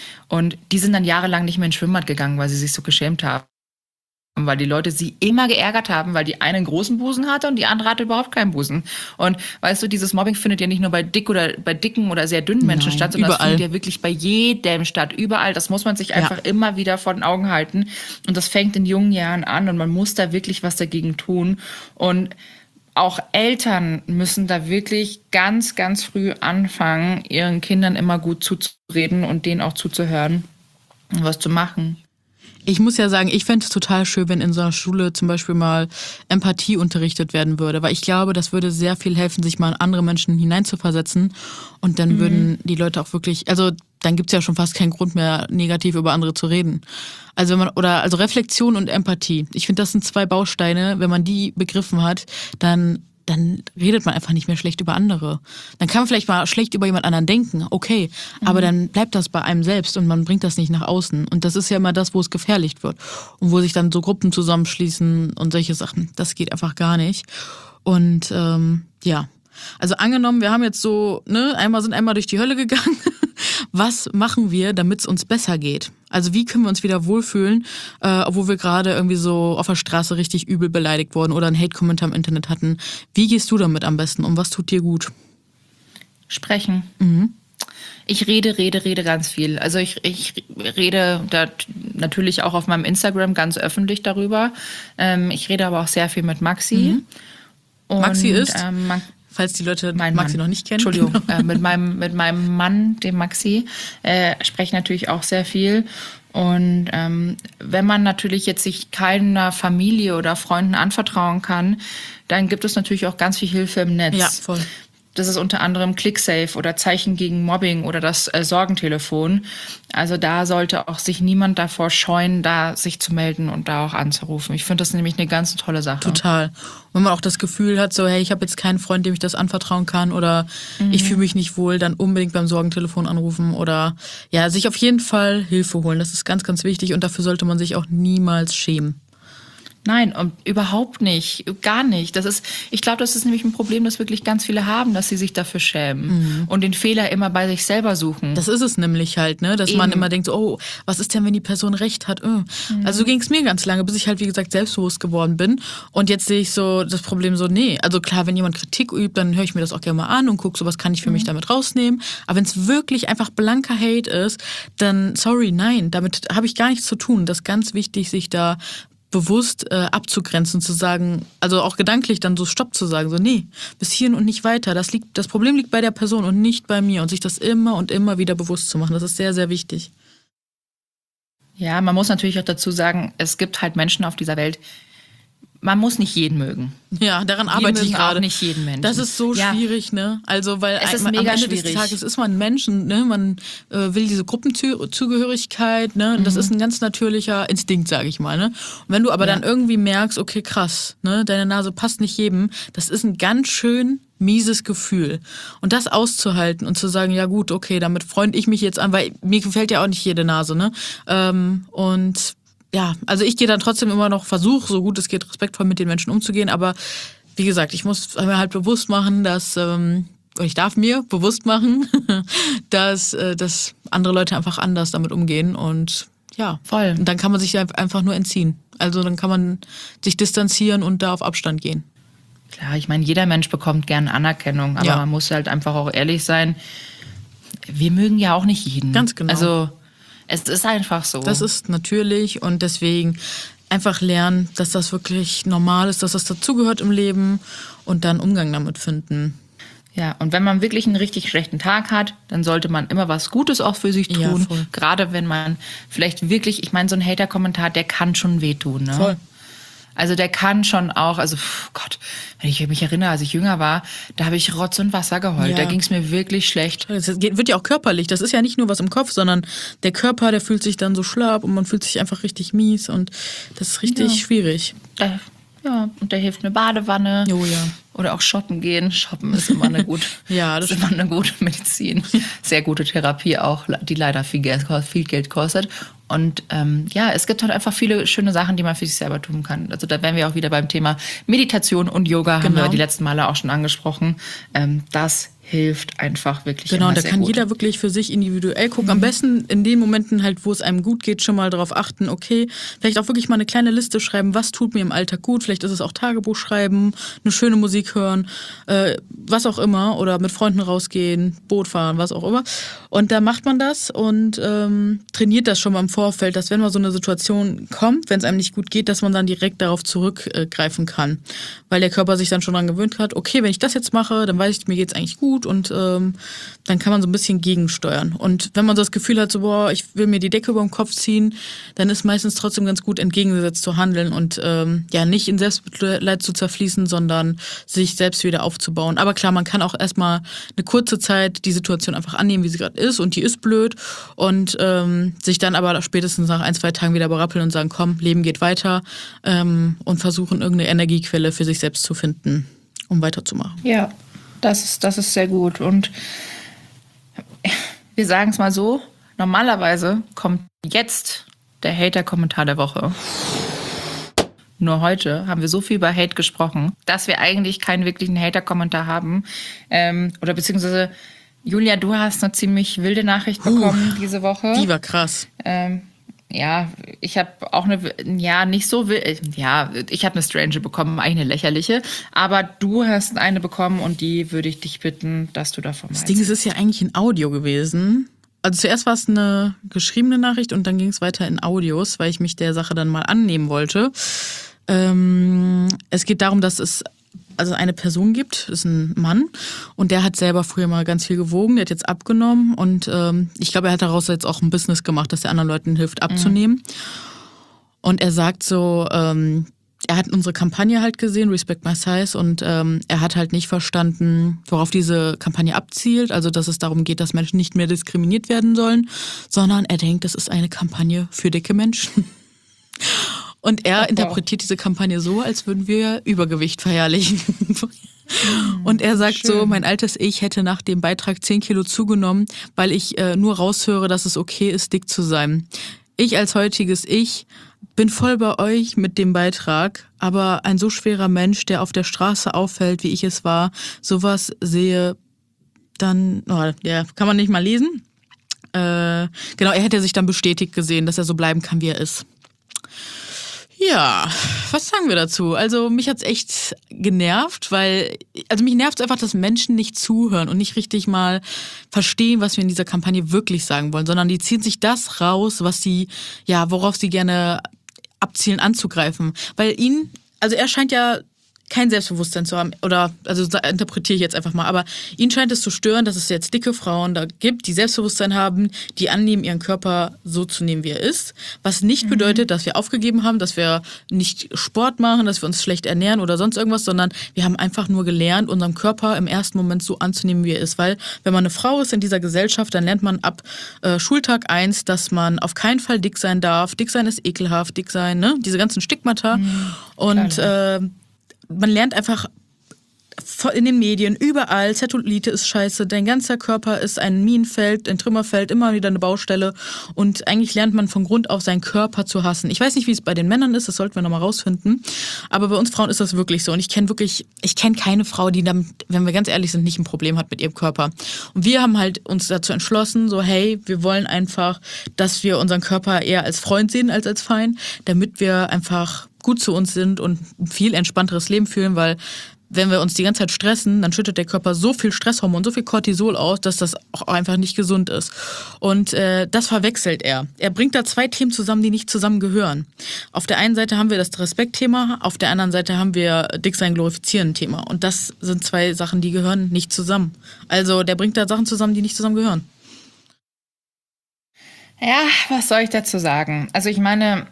Und die sind dann jahrelang nicht mehr ins Schwimmbad gegangen, weil sie sich so geschämt haben. Weil die Leute sie immer geärgert haben, weil die eine einen großen Busen hatte und die andere hatte überhaupt keinen Busen. Und weißt du, dieses Mobbing findet ja nicht nur bei dick oder bei dicken oder sehr dünnen Menschen Nein, statt, sondern überall. das findet ja wirklich bei jedem statt, überall. Das muss man sich einfach Ja. immer wieder vor den Augen halten. Und das fängt in jungen Jahren an und man muss da wirklich was dagegen tun. Und auch Eltern müssen da wirklich ganz, ganz früh anfangen, ihren Kindern immer gut zuzureden und denen auch zuzuhören und was zu machen. Ich muss ja sagen, ich fände es total schön, wenn in so einer Schule zum Beispiel mal Empathie unterrichtet werden würde, weil ich glaube, das würde sehr viel helfen, sich mal in andere Menschen hineinzuversetzen und dann mhm. würden die Leute auch wirklich, also dann gibt's ja schon fast keinen Grund mehr, negativ über andere zu reden. Also wenn man, oder also Reflexion und Empathie. Ich finde, das sind zwei Bausteine. Wenn man die begriffen hat, dann dann redet man einfach nicht mehr schlecht über andere. Dann kann man vielleicht mal schlecht über jemand anderen denken, okay, mhm. aber dann bleibt das bei einem selbst und man bringt das nicht nach außen. Und das ist ja immer das, wo es gefährlich wird und wo sich dann so Gruppen zusammenschließen und solche Sachen. Das geht einfach gar nicht. Und ähm, ja, also angenommen, wir haben jetzt so, ne, einmal sind einmal durch die Hölle gegangen. Was machen wir, damit es uns besser geht? Also wie können wir uns wieder wohlfühlen, äh, obwohl wir gerade irgendwie so auf der Straße richtig übel beleidigt wurden oder einen Hate-Kommentar im Internet hatten? Wie gehst du damit am besten um? Was tut dir gut? Sprechen. Mhm. Ich rede, rede, rede ganz viel. Also ich, ich rede da natürlich auch auf meinem Instagram ganz öffentlich darüber. Ähm, ich rede aber auch sehr viel mit Maxi. Mhm. Und, Maxi ist? Ähm, man, Falls die Leute mein Maxi Mann. noch nicht kennen. Entschuldigung, äh, mit, meinem, mit meinem Mann, dem Maxi, äh, spreche ich natürlich auch sehr viel. Und ähm, wenn man natürlich jetzt sich keiner Familie oder Freunden anvertrauen kann, dann gibt es natürlich auch ganz viel Hilfe im Netz. Ja, voll. Das ist unter anderem ClickSafe oder Zeichen gegen Mobbing oder das äh, Sorgentelefon. Also da sollte auch sich niemand davor scheuen, da sich zu melden und da auch anzurufen. Ich finde das nämlich eine ganz tolle Sache. Total. Wenn man auch das Gefühl hat, so hey, ich habe jetzt keinen Freund, dem ich das anvertrauen kann oder mhm. ich fühle mich nicht wohl, dann unbedingt beim Sorgentelefon anrufen oder ja, sich auf jeden Fall Hilfe holen. Das ist ganz, ganz wichtig und dafür sollte man sich auch niemals schämen. Nein, und überhaupt nicht, gar nicht. Das ist, ich glaube, das ist nämlich ein Problem, das wirklich ganz viele haben, dass sie sich dafür schämen mhm. und den Fehler immer bei sich selber suchen. Das ist es nämlich halt, ne, dass Eben. man immer denkt, so, oh, was ist denn, wenn die Person recht hat? Mhm. Also so ging es mir ganz lange, bis ich halt, wie gesagt, selbstbewusst geworden bin. Und jetzt sehe ich so das Problem so, nee, also klar, wenn jemand Kritik übt, dann höre ich mir das auch gerne mal an und gucke, so was kann ich für mhm. mich damit rausnehmen. Aber wenn es wirklich einfach blanker Hate ist, dann, sorry, nein, damit habe ich gar nichts zu tun. Das ist ganz wichtig, sich da bewusst äh, abzugrenzen, zu sagen, also auch gedanklich dann so Stopp zu sagen, so nee, bis hierhin und nicht weiter. Das liegt, das Problem liegt bei der Person und nicht bei mir und sich das immer und immer wieder bewusst zu machen. Das ist sehr, sehr wichtig. Ja, man muss natürlich auch dazu sagen, es gibt halt Menschen auf dieser Welt, man muss nicht jeden mögen. Ja, daran Wir arbeite ich mögen gerade. Auch nicht jeden Menschen. Das ist so ja. schwierig, ne? Also, weil es ist am mega Ende schwierig. des Tages ist man ein Mensch, ne? Man äh, will diese Gruppenzugehörigkeit, ne? Und das Mhm. ist ein ganz natürlicher Instinkt, sage ich mal, ne? Und wenn du aber Ja. dann irgendwie merkst, okay, krass, ne? Deine Nase passt nicht jedem, das ist ein ganz schön mieses Gefühl. Und das auszuhalten und zu sagen, ja gut, okay, damit freunde ich mich jetzt an, weil mir gefällt ja auch nicht jede Nase, ne? Ähm, und ja, also ich gehe dann trotzdem immer noch, versuche, so gut es geht, respektvoll mit den Menschen umzugehen. Aber wie gesagt, ich muss mir halt bewusst machen, dass, ähm, ich darf mir bewusst machen, dass, äh, dass andere Leute einfach anders damit umgehen. Und ja, voll. Und dann kann man sich einfach nur entziehen. Also dann kann man sich distanzieren und da auf Abstand gehen. Klar, ich meine, jeder Mensch bekommt gern Anerkennung, aber Ja. man muss halt einfach auch ehrlich sein, wir mögen ja auch nicht jeden. Ganz genau. Also Es ist einfach so. Das ist natürlich und deswegen einfach lernen, dass das wirklich normal ist, dass das dazugehört im Leben und dann Umgang damit finden. Ja, und wenn man wirklich einen richtig schlechten Tag hat, dann sollte man immer was Gutes auch für sich tun. Ja, voll. Gerade wenn man vielleicht wirklich, ich meine, so ein Hater-Kommentar, der kann schon wehtun. Ne? Voll. Also der kann schon auch, also pf, Gott, wenn ich mich erinnere, als ich jünger war, da habe ich Rotz und Wasser geheult. Ja. Da ging es mir wirklich schlecht. Das wird ja auch körperlich. Das ist ja nicht nur was im Kopf, sondern der Körper, der fühlt sich dann so schlapp und man fühlt sich einfach richtig mies und das ist richtig Ja. schwierig. Da, ja, und da hilft eine Badewanne. Oh ja. Oder auch shoppen gehen. Shoppen ist immer eine gute, Ja, das ist immer eine gute Medizin. Sehr gute Therapie auch, die leider viel Geld, viel Geld kostet. Und ähm, ja, es gibt halt einfach viele schöne Sachen, die man für sich selber tun kann. Also da wären wir auch wieder beim Thema Meditation und Yoga, haben Genau. wir die letzten Male auch schon angesprochen. Ähm, das hilft einfach wirklich Genau, immer da sehr kann gut. jeder wirklich für sich individuell gucken. Am besten in den Momenten halt, wo es einem gut geht, schon mal darauf achten, okay, vielleicht auch wirklich mal eine kleine Liste schreiben, was tut mir im Alltag gut. Vielleicht ist es auch Tagebuch schreiben, eine schöne Musik hören, äh, was auch immer. Oder mit Freunden rausgehen, Boot fahren, was auch immer. Und da macht man das und ähm, trainiert das schon mal im Vorfeld, dass wenn mal so eine Situation kommt, wenn es einem nicht gut geht, dass man dann direkt darauf zurückgreifen kann. Weil der Körper sich dann schon daran gewöhnt hat, okay, wenn ich das jetzt mache, dann weiß ich, mir geht's eigentlich gut und ähm, dann kann man so ein bisschen gegensteuern. Und wenn man so das Gefühl hat, so boah, ich will mir die Decke über den Kopf ziehen, dann ist meistens trotzdem ganz gut, entgegengesetzt zu handeln und ähm, ja, nicht in Selbstmitleid zu zerfließen, sondern sich selbst wieder aufzubauen. Aber klar, man kann auch erstmal eine kurze Zeit die Situation einfach annehmen, wie sie gerade ist und die ist blöd und ähm, sich dann aber spätestens nach ein, zwei Tagen wieder berappeln und sagen, komm, Leben geht weiter ähm, und versuchen irgendeine Energiequelle für sich selbst zu finden, um weiterzumachen. Ja, das ist, das ist sehr gut. Und wir sagen es mal so, normalerweise kommt jetzt der Hater-Kommentar der Woche. Nur heute haben wir so viel über Hate gesprochen, dass wir eigentlich keinen wirklichen Hater-Kommentar haben. Ähm, oder beziehungsweise, Julia, du hast eine ziemlich wilde Nachricht bekommen uh, diese Woche. Die war krass. Ähm, ja, ich habe auch eine, ja, nicht so wild, ja, ich habe eine strange bekommen, eigentlich eine lächerliche, aber du hast eine bekommen und die würde ich dich bitten, dass du davon Das Ding ist, es ist ja eigentlich ein Audio gewesen. Also zuerst war es eine geschriebene Nachricht und dann ging es weiter in Audios, weil ich mich der Sache dann mal annehmen wollte. Ähm, es geht darum, dass es also eine Person gibt, das ist ein Mann und der hat selber früher mal ganz viel gewogen, der hat jetzt abgenommen und ähm, ich glaube, er hat daraus jetzt auch ein Business gemacht, dass er anderen Leuten hilft abzunehmen. Mhm. Und er sagt so, ähm, er hat unsere Kampagne halt gesehen, Respect My Size, und ähm, er hat halt nicht verstanden, worauf diese Kampagne abzielt, also dass es darum geht, dass Menschen nicht mehr diskriminiert werden sollen, sondern er denkt, das ist eine Kampagne für dicke Menschen. Und er oh, interpretiert wow. diese Kampagne so, als würden wir Übergewicht verherrlichen. Und er sagt Schön. so, mein altes Ich hätte nach dem Beitrag zehn Kilo zugenommen, weil ich äh, nur raushöre, dass es okay ist, dick zu sein. Ich als heutiges Ich bin voll bei euch mit dem Beitrag, aber ein so schwerer Mensch, der auf der Straße auffällt, wie ich es war, sowas sehe, dann, oh, ja, kann man nicht mal lesen. Äh, genau, er hätte sich dann bestätigt gesehen, dass er so bleiben kann, wie er ist. Ja, was sagen wir dazu? Also mich hat's echt genervt, weil, also mich nervt es einfach, dass Menschen nicht zuhören und nicht richtig mal verstehen, was wir in dieser Kampagne wirklich sagen wollen, sondern die ziehen sich das raus, was sie, ja, worauf sie gerne abzielen, anzugreifen. Weil ihn, also er scheint ja kein Selbstbewusstsein zu haben, oder, also interpretiere ich jetzt einfach mal, aber ihn scheint es zu stören, dass es jetzt dicke Frauen da gibt, die Selbstbewusstsein haben, die annehmen, ihren Körper so zu nehmen, wie er ist, was nicht mhm. bedeutet, dass wir aufgegeben haben, dass wir nicht Sport machen, dass wir uns schlecht ernähren oder sonst irgendwas, sondern wir haben einfach nur gelernt, unseren Körper im ersten Moment so anzunehmen, wie er ist, weil wenn man eine Frau ist in dieser Gesellschaft, dann lernt man ab äh, Schultag eins, dass man auf keinen Fall dick sein darf, dick sein ist ekelhaft, dick sein, ne, diese ganzen Stigmata mhm. und äh, man lernt einfach in den Medien, überall, Zellulite ist scheiße, dein ganzer Körper ist ein Minenfeld, ein Trümmerfeld, immer wieder eine Baustelle und eigentlich lernt man von Grund auf seinen Körper zu hassen. Ich weiß nicht, wie es bei den Männern ist, das sollten wir nochmal rausfinden, aber bei uns Frauen ist das wirklich so und ich kenne wirklich, ich kenne keine Frau, die damit, wenn wir ganz ehrlich sind, nicht ein Problem hat mit ihrem Körper. Und wir haben halt uns dazu entschlossen, so hey, wir wollen einfach, dass wir unseren Körper eher als Freund sehen als als Feind, damit wir einfach gut zu uns sind und ein viel entspannteres Leben führen, weil wenn wir uns die ganze Zeit stressen, dann schüttet der Körper so viel Stresshormon, so viel Cortisol aus, dass das auch einfach nicht gesund ist. Und äh, das verwechselt er. Er bringt da zwei Themen zusammen, die nicht zusammengehören. Auf der einen Seite haben wir das Respektthema, auf der anderen Seite haben wir Dicksein glorifizieren Thema. Und das sind zwei Sachen, die gehören nicht zusammen. Also der bringt da Sachen zusammen, die nicht zusammengehören. Ja, was soll ich dazu sagen? Also ich meine...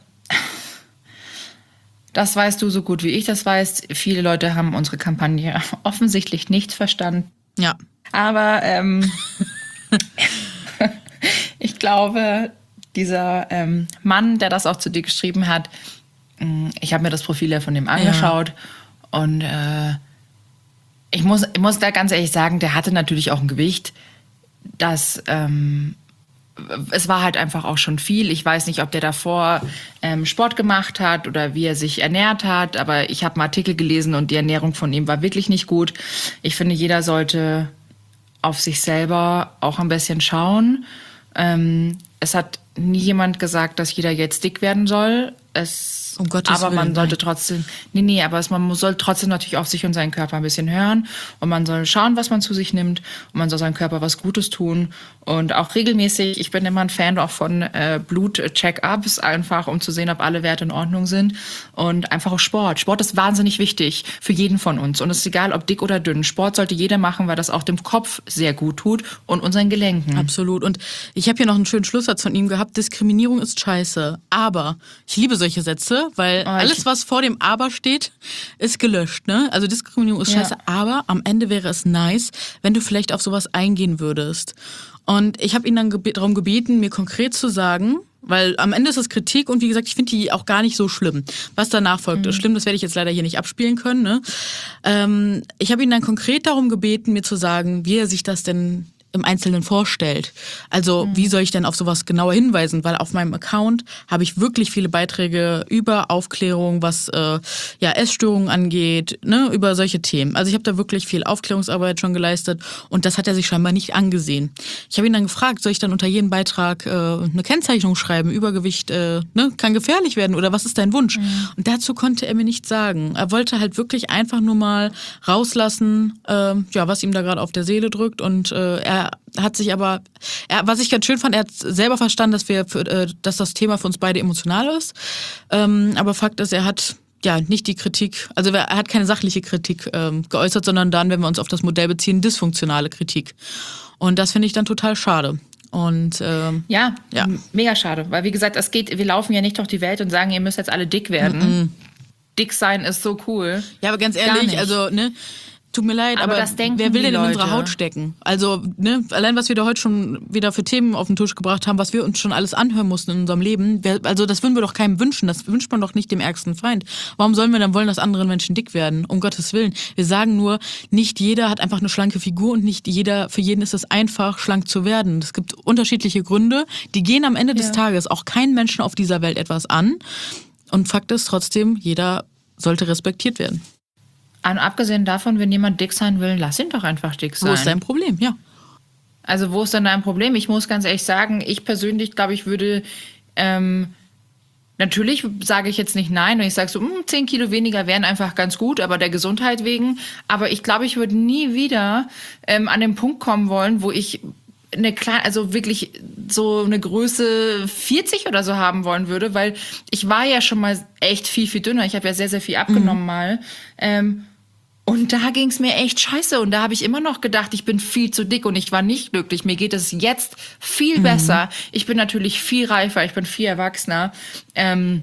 Das weißt du so gut wie ich das weiß. Viele Leute haben unsere Kampagne offensichtlich nicht verstanden. Ja. Aber ähm, ich glaube, dieser ähm, Mann, der das auch zu dir geschrieben hat, ich habe mir das Profil ja von dem angeschaut. Ja. Und äh, ich, muss, ich muss da ganz ehrlich sagen, der hatte natürlich auch ein Gewicht, das... Ähm, es war halt einfach auch schon viel. Ich weiß nicht, ob der davor ähm, Sport gemacht hat oder wie er sich ernährt hat, aber ich habe einen Artikel gelesen und die Ernährung von ihm war wirklich nicht gut. Ich finde, jeder sollte auf sich selber auch ein bisschen schauen. Ähm, es hat nie jemand gesagt, dass jeder jetzt dick werden soll. Es, um Gottes aber man Willen, sollte nein. trotzdem, nee, nee, aber es, man soll trotzdem natürlich auf sich und seinen Körper ein bisschen hören und man soll schauen, was man zu sich nimmt und man soll seinem Körper was Gutes tun und auch regelmäßig, ich bin immer ein Fan auch von äh, Blut-Check-ups, einfach um zu sehen, ob alle Werte in Ordnung sind und einfach auch Sport. Sport ist wahnsinnig wichtig für jeden von uns und es ist egal, ob dick oder dünn. Sport sollte jeder machen, weil das auch dem Kopf sehr gut tut und unseren Gelenken. Absolut. Und ich habe hier noch einen schönen Schlusssatz von ihm gehabt. Diskriminierung ist scheiße. Aber, ich liebe solche Sätze, weil Oh, alles, was vor dem Aber steht, ist gelöscht. Ne? Also Diskriminierung ist Ja. scheiße. Aber am Ende wäre es nice, wenn du vielleicht auf sowas eingehen würdest. Und ich habe ihn dann gebe- darum gebeten, mir konkret zu sagen, weil am Ende ist es Kritik und wie gesagt, ich finde die auch gar nicht so schlimm. Was danach folgt, ist schlimm, das werde ich jetzt leider hier nicht abspielen können. Ne? Ähm, ich habe ihn dann konkret darum gebeten, mir zu sagen, wie er sich das denn im Einzelnen vorstellt. Also wie soll ich denn auf sowas genauer hinweisen? Weil auf meinem Account habe ich wirklich viele Beiträge über Aufklärung, was äh, ja Essstörungen angeht, ne, über solche Themen. Also ich habe da wirklich viel Aufklärungsarbeit schon geleistet und das hat er sich scheinbar nicht angesehen. Ich habe ihn dann gefragt, soll ich dann unter jedem Beitrag äh, eine Kennzeichnung schreiben, Übergewicht äh, ne, kann gefährlich werden oder was ist dein Wunsch? Mhm. Und dazu konnte er mir nichts sagen. Er wollte halt wirklich einfach nur mal rauslassen, äh, ja, was ihm da gerade auf der Seele drückt und äh, er hat sich aber, er, was ich ganz schön fand, er hat selber verstanden, dass wir, für, äh, dass das Thema für uns beide emotional ist. Ähm, aber Fakt ist, er hat ja nicht die Kritik, also er hat keine sachliche Kritik ähm, geäußert, sondern dann, wenn wir uns auf das Modell beziehen, dysfunktionale Kritik. Und das finde ich dann total schade. Und ähm, Ja, ja, mega schade, weil wie gesagt, es geht, wir laufen ja nicht durch die Welt und sagen, ihr müsst jetzt alle dick werden. Mm-mm. Dick sein ist so cool. Ja, aber ganz ehrlich, also ne. Tut mir leid, aber, aber das denken wer will denn in Leute. unsere Haut stecken? Also, ne, allein was wir da heute schon wieder für Themen auf den Tisch gebracht haben, was wir uns schon alles anhören mussten in unserem Leben, wer, also das würden wir doch keinem wünschen, das wünscht man doch nicht dem ärgsten Feind. Warum sollen wir dann wollen, dass andere Menschen dick werden? Um Gottes Willen. Wir sagen nur, nicht jeder hat einfach eine schlanke Figur und nicht jeder, für jeden ist es einfach, schlank zu werden. Es gibt unterschiedliche Gründe, die gehen am Ende ja. des Tages auch keinen Menschen auf dieser Welt etwas an. Und Fakt ist trotzdem, jeder sollte respektiert werden. Und abgesehen davon, wenn jemand dick sein will, lass ihn doch einfach dick sein. Wo ist dein Problem? Ja. Also wo ist denn dein Problem? Ich muss ganz ehrlich sagen, ich persönlich glaube, ich würde, ähm, natürlich sage ich jetzt nicht nein und ich sage so, mh, zehn Kilo weniger wären einfach ganz gut, aber der Gesundheit wegen. Aber ich glaube, ich würde nie wieder ähm, an den Punkt kommen wollen, wo ich eine kleine, also wirklich so eine Größe vierzig oder so haben wollen würde, weil ich war ja schon mal echt viel, viel dünner. Ich habe ja sehr, sehr viel abgenommen mhm. mal. Ähm, und da ging es mir echt scheiße. Und da habe ich immer noch gedacht, ich bin viel zu dick und ich war nicht glücklich. Mir geht es jetzt viel mhm. besser. Ich bin natürlich viel reifer, ich bin viel erwachsener. Ähm,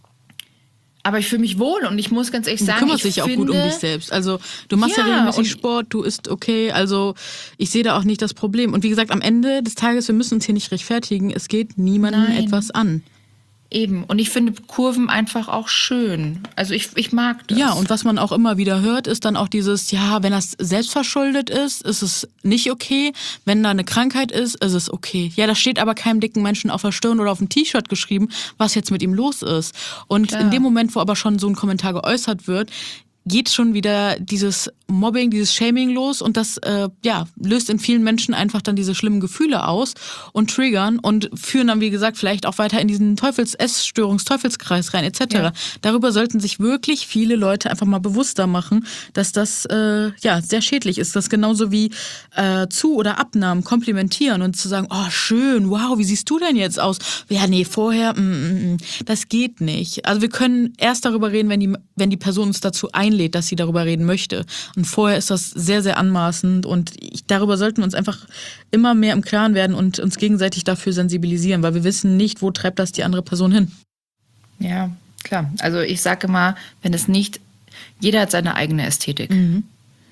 aber ich fühle mich wohl und ich muss ganz ehrlich sagen, du kümmerst ich dich auch finde, gut um dich selbst. Also du machst ja, ja regelmäßig Sport, du isst okay. Also ich sehe da auch nicht das Problem. Und wie gesagt, am Ende des Tages, wir müssen uns hier nicht rechtfertigen. Es geht niemandem Nein. etwas an. Eben. Und ich finde Kurven einfach auch schön. Also ich, ich mag das. Ja, und was man auch immer wieder hört, ist dann auch dieses, ja, wenn das selbstverschuldet ist, ist es nicht okay. Wenn da eine Krankheit ist, ist es okay. Ja, das steht aber keinem dicken Menschen auf der Stirn oder auf dem T-Shirt geschrieben, was jetzt mit ihm los ist. Und Klar. in dem Moment, wo aber schon so ein Kommentar geäußert wird, geht schon wieder dieses Mobbing, dieses Shaming los und das äh, ja, löst in vielen Menschen einfach dann diese schlimmen Gefühle aus und triggern und führen dann, wie gesagt, vielleicht auch weiter in diesen Teufels-Essstörungs-Teufelskreis rein et cetera. Ja. Darüber sollten sich wirklich viele Leute einfach mal bewusster machen, dass das äh, ja sehr schädlich ist. Das genauso wie äh, Zu- oder Abnahmen, komplimentieren und zu sagen, oh schön, wow, wie siehst du denn jetzt aus? Ja, nee, vorher, mm, mm, mm. Das geht nicht. Also wir können erst darüber reden, wenn die, wenn die Person uns dazu einlädt, dass sie darüber reden möchte. Und vorher ist das sehr, sehr anmaßend und ich, darüber sollten wir uns einfach immer mehr im Klaren werden und uns gegenseitig dafür sensibilisieren, weil wir wissen nicht, wo treibt das die andere Person hin. Ja, klar. Also ich sage immer, wenn es nicht, jeder hat seine eigene Ästhetik. Mhm.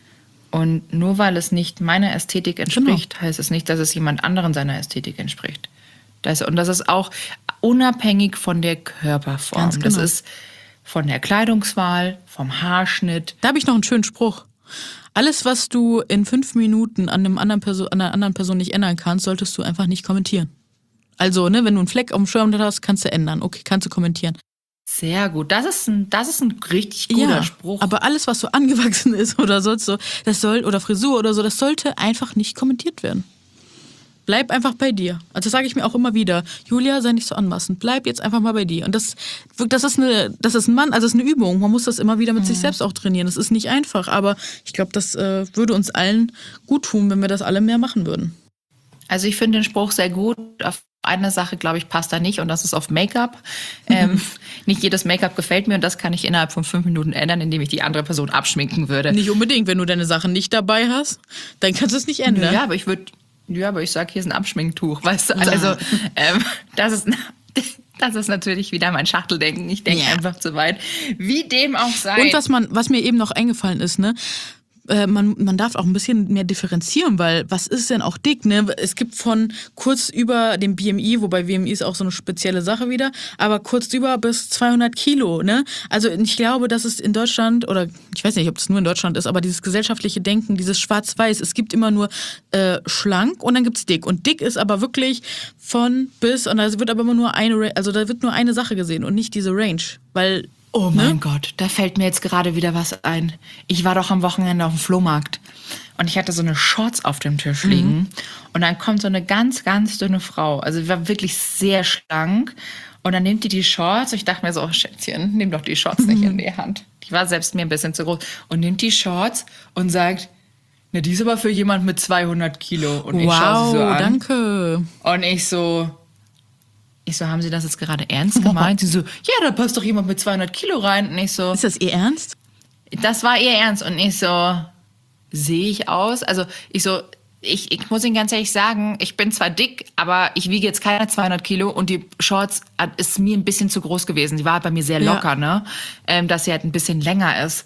Und nur weil es nicht meiner Ästhetik entspricht, Genau. heißt es nicht, dass es jemand anderen seiner Ästhetik entspricht. Das, und das ist auch unabhängig von der Körperform. Ganz genau. Das ist von der Kleidungswahl, vom Haarschnitt. Da habe ich noch einen schönen Spruch. Alles, was du in fünf Minuten an, einem anderen Person, an einer anderen Person nicht ändern kannst, solltest du einfach nicht kommentieren. Also, ne, wenn du einen Fleck auf dem Schirm hast, kannst du ändern. Okay, kannst du kommentieren. Sehr gut. Das ist ein, das ist ein richtig guter ja, Spruch. Aber alles, was so angewachsen ist oder sonst so, das soll, oder Frisur oder so, das sollte einfach nicht kommentiert werden. Bleib einfach bei dir. Also das sage ich mir auch immer wieder. Julia, sei nicht so anmaßend. Bleib jetzt einfach mal bei dir. Und das, das ist eine, das ist ein Mann, also das ist eine Übung. Man muss das immer wieder mit mhm. sich selbst auch trainieren. Das ist nicht einfach, aber ich glaube, das äh, würde uns allen gut tun, wenn wir das alle mehr machen würden. Also ich finde den Spruch sehr gut. Auf eine Sache, glaube ich, passt da nicht und das ist auf Make-up. Ähm, mhm. Nicht jedes Make-up gefällt mir und das kann ich innerhalb von fünf Minuten ändern, indem ich die andere Person abschminken würde. Nicht unbedingt. Wenn du deine Sachen nicht dabei hast, dann kannst du es nicht ändern. Ja, aber ich würde... Ja, aber ich sag, hier ist ein Abschminktuch, weißt du? Also, ähm, das ist, das ist natürlich wieder mein Schachteldenken. Ich denke ja. einfach zu weit. Wie dem auch sei. Und was man, was mir eben noch eingefallen ist, ne? Man, man darf auch ein bisschen mehr differenzieren, weil was ist denn auch dick, ne? Es gibt von kurz über dem B M I, wobei B M I ist auch so eine spezielle Sache wieder, aber kurz über bis zweihundert Kilo, ne? Also ich glaube, dass es in Deutschland, oder ich weiß nicht, ob es nur in Deutschland ist, aber dieses gesellschaftliche Denken, dieses Schwarz-Weiß, es gibt immer nur äh, schlank und dann gibt's dick. Und dick ist aber wirklich von bis, und da wird aber immer nur eine, also da wird nur eine Sache gesehen und nicht diese Range, weil Oh mein ne? Gott, da fällt mir jetzt gerade wieder was ein. Ich war doch am Wochenende auf dem Flohmarkt und ich hatte so eine Shorts auf dem Tisch liegen. Mhm. Und dann kommt so eine ganz, ganz dünne Frau. Also die war wirklich sehr schlank. Und dann nimmt die die Shorts. Und ich dachte mir so, oh Schätzchen, nimm doch die Shorts mhm. nicht in die Hand. Die war selbst mir ein bisschen zu groß. Und nimmt die Shorts und sagt, na, die ist aber für jemand mit zweihundert Kilo. Und ich wow, schaue sie so an. Danke. Und ich so... Ich so, haben Sie das jetzt gerade ernst gemeint? Sie so, ja, da passt doch jemand mit zweihundert Kilo rein. Und ich so... Ist das ihr Ernst? Das war ihr Ernst. Und ich so, sehe ich aus? Also ich so, ich, ich muss Ihnen ganz ehrlich sagen, ich bin zwar dick, aber ich wiege jetzt keine zweihundert Kilo und die Shorts ist mir ein bisschen zu groß gewesen. Die war bei mir sehr locker, ja. ne? Ähm, dass sie halt ein bisschen länger ist.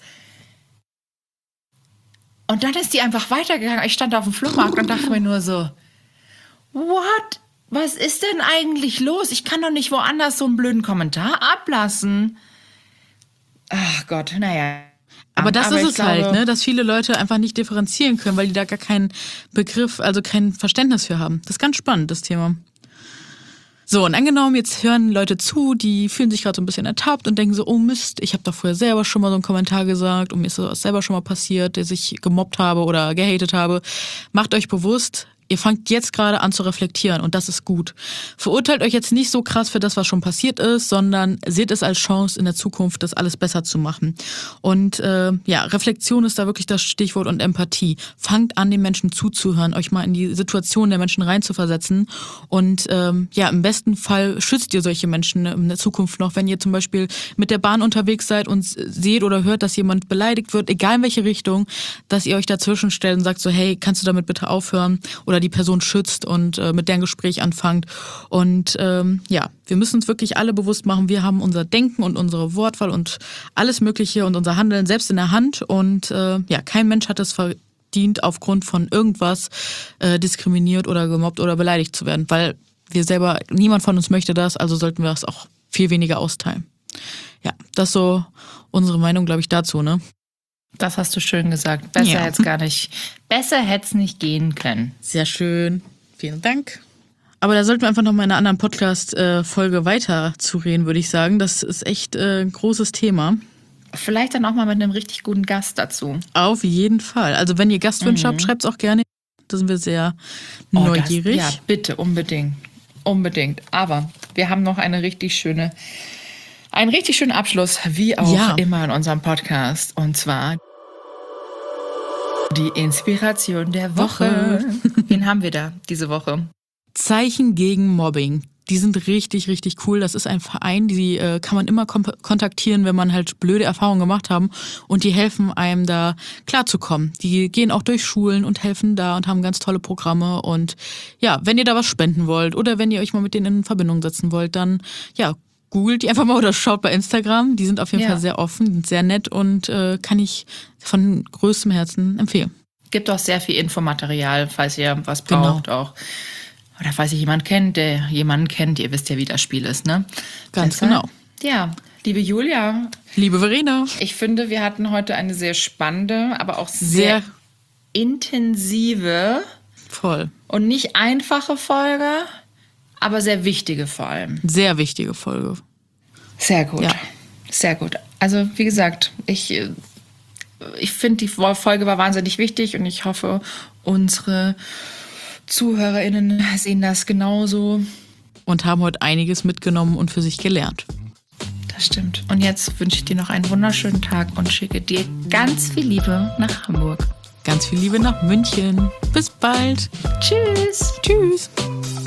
Und dann ist die einfach weitergegangen. Ich stand auf dem Flohmarkt und dachte mir nur so, what? Was ist denn eigentlich los? Ich kann doch nicht woanders so einen blöden Kommentar ablassen. Ach Gott, naja. Aber das Aber ist es glaube, halt, ne, dass viele Leute einfach nicht differenzieren können, weil die da gar keinen Begriff, also kein Verständnis für haben. Das ist ganz spannend, das Thema. So, und angenommen, jetzt hören Leute zu, die fühlen sich gerade so ein bisschen ertappt und denken so, oh Mist, ich habe doch früher selber schon mal so einen Kommentar gesagt und mir ist das selber schon mal passiert, dass ich gemobbt habe oder gehatet habe. Macht euch bewusst, ihr fangt jetzt gerade an zu reflektieren und das ist gut. Verurteilt euch jetzt nicht so krass für das, was schon passiert ist, sondern seht es als Chance in der Zukunft, das alles besser zu machen. Und äh, ja, Reflexion ist da wirklich das Stichwort und Empathie. Fangt an, den Menschen zuzuhören, euch mal in die Situation der Menschen reinzuversetzen und ähm, ja, im besten Fall schützt ihr solche Menschen in der Zukunft noch, wenn ihr zum Beispiel mit der Bahn unterwegs seid und seht oder hört, dass jemand beleidigt wird, egal in welche Richtung, dass ihr euch dazwischen stellt und sagt so, hey, kannst du damit bitte aufhören? Oder die Person schützt und äh, mit deren Gespräch anfangt. Und ähm, ja, wir müssen uns wirklich alle bewusst machen, wir haben unser Denken und unsere Wortwahl und alles Mögliche und unser Handeln selbst in der Hand. Und äh, ja, kein Mensch hat es verdient, aufgrund von irgendwas äh, diskriminiert oder gemobbt oder beleidigt zu werden. Weil wir selber, niemand von uns möchte das, also sollten wir das auch viel weniger austeilen. Ja, das ist so unsere Meinung, glaube ich, dazu, ne? Das hast du schön gesagt. Besser Ja. hätte es gar nicht, besser hätte es nicht gehen können. Sehr schön. Vielen Dank. Aber da sollten wir einfach noch mal in einer anderen Podcast-Folge weiter zu reden, würde ich sagen. Das ist echt äh, ein großes Thema. Vielleicht dann auch mal mit einem richtig guten Gast dazu. Auf jeden Fall. Also wenn ihr Gastwünsche Mhm. habt, schreibt es auch gerne. Da sind wir sehr Oh, neugierig. Das, ja, bitte, unbedingt. Unbedingt. Aber wir haben noch eine richtig schöne, einen richtig schönen Abschluss, wie auch Ja. immer in unserem Podcast. Und zwar die Inspiration der Woche. Wen haben wir da diese Woche? Zeichen gegen Mobbing. Die sind richtig, richtig cool. Das ist ein Verein, die äh, kann man immer kom- kontaktieren, wenn man halt blöde Erfahrungen gemacht haben. Und die helfen einem da klarzukommen. Die gehen auch durch Schulen und helfen da und haben ganz tolle Programme. Und ja, wenn ihr da was spenden wollt oder wenn ihr euch mal mit denen in Verbindung setzen wollt, dann ja, googelt die einfach mal oder schaut bei Instagram. Die sind auf jeden Ja. Fall sehr offen, sind sehr nett und äh, kann ich von größtem Herzen empfehlen. Gibt auch sehr viel Infomaterial, falls ihr was Genau. braucht auch. Oder falls ihr jemanden kennt, der jemanden kennt. Ihr wisst ja, wie das Spiel ist, ne? Ganz Deshalb, genau. Ja, liebe Julia, Liebe Verena. ich finde, wir hatten heute eine sehr spannende, aber auch sehr, Sehr intensive voll. und nicht einfache Folge, aber sehr wichtige vor allem. Sehr wichtige Folge. Sehr gut. Ja. Sehr gut. Also, wie gesagt, ich, äh, ich finde, die Folge war wahnsinnig wichtig und ich hoffe, unsere ZuhörerInnen sehen das genauso. Und haben heute einiges mitgenommen und für sich gelernt. Das stimmt. Und jetzt wünsche ich dir noch einen wunderschönen Tag und schicke dir ganz viel Liebe nach Hamburg. Ganz viel Liebe nach München. Bis bald. Tschüss. Tschüss.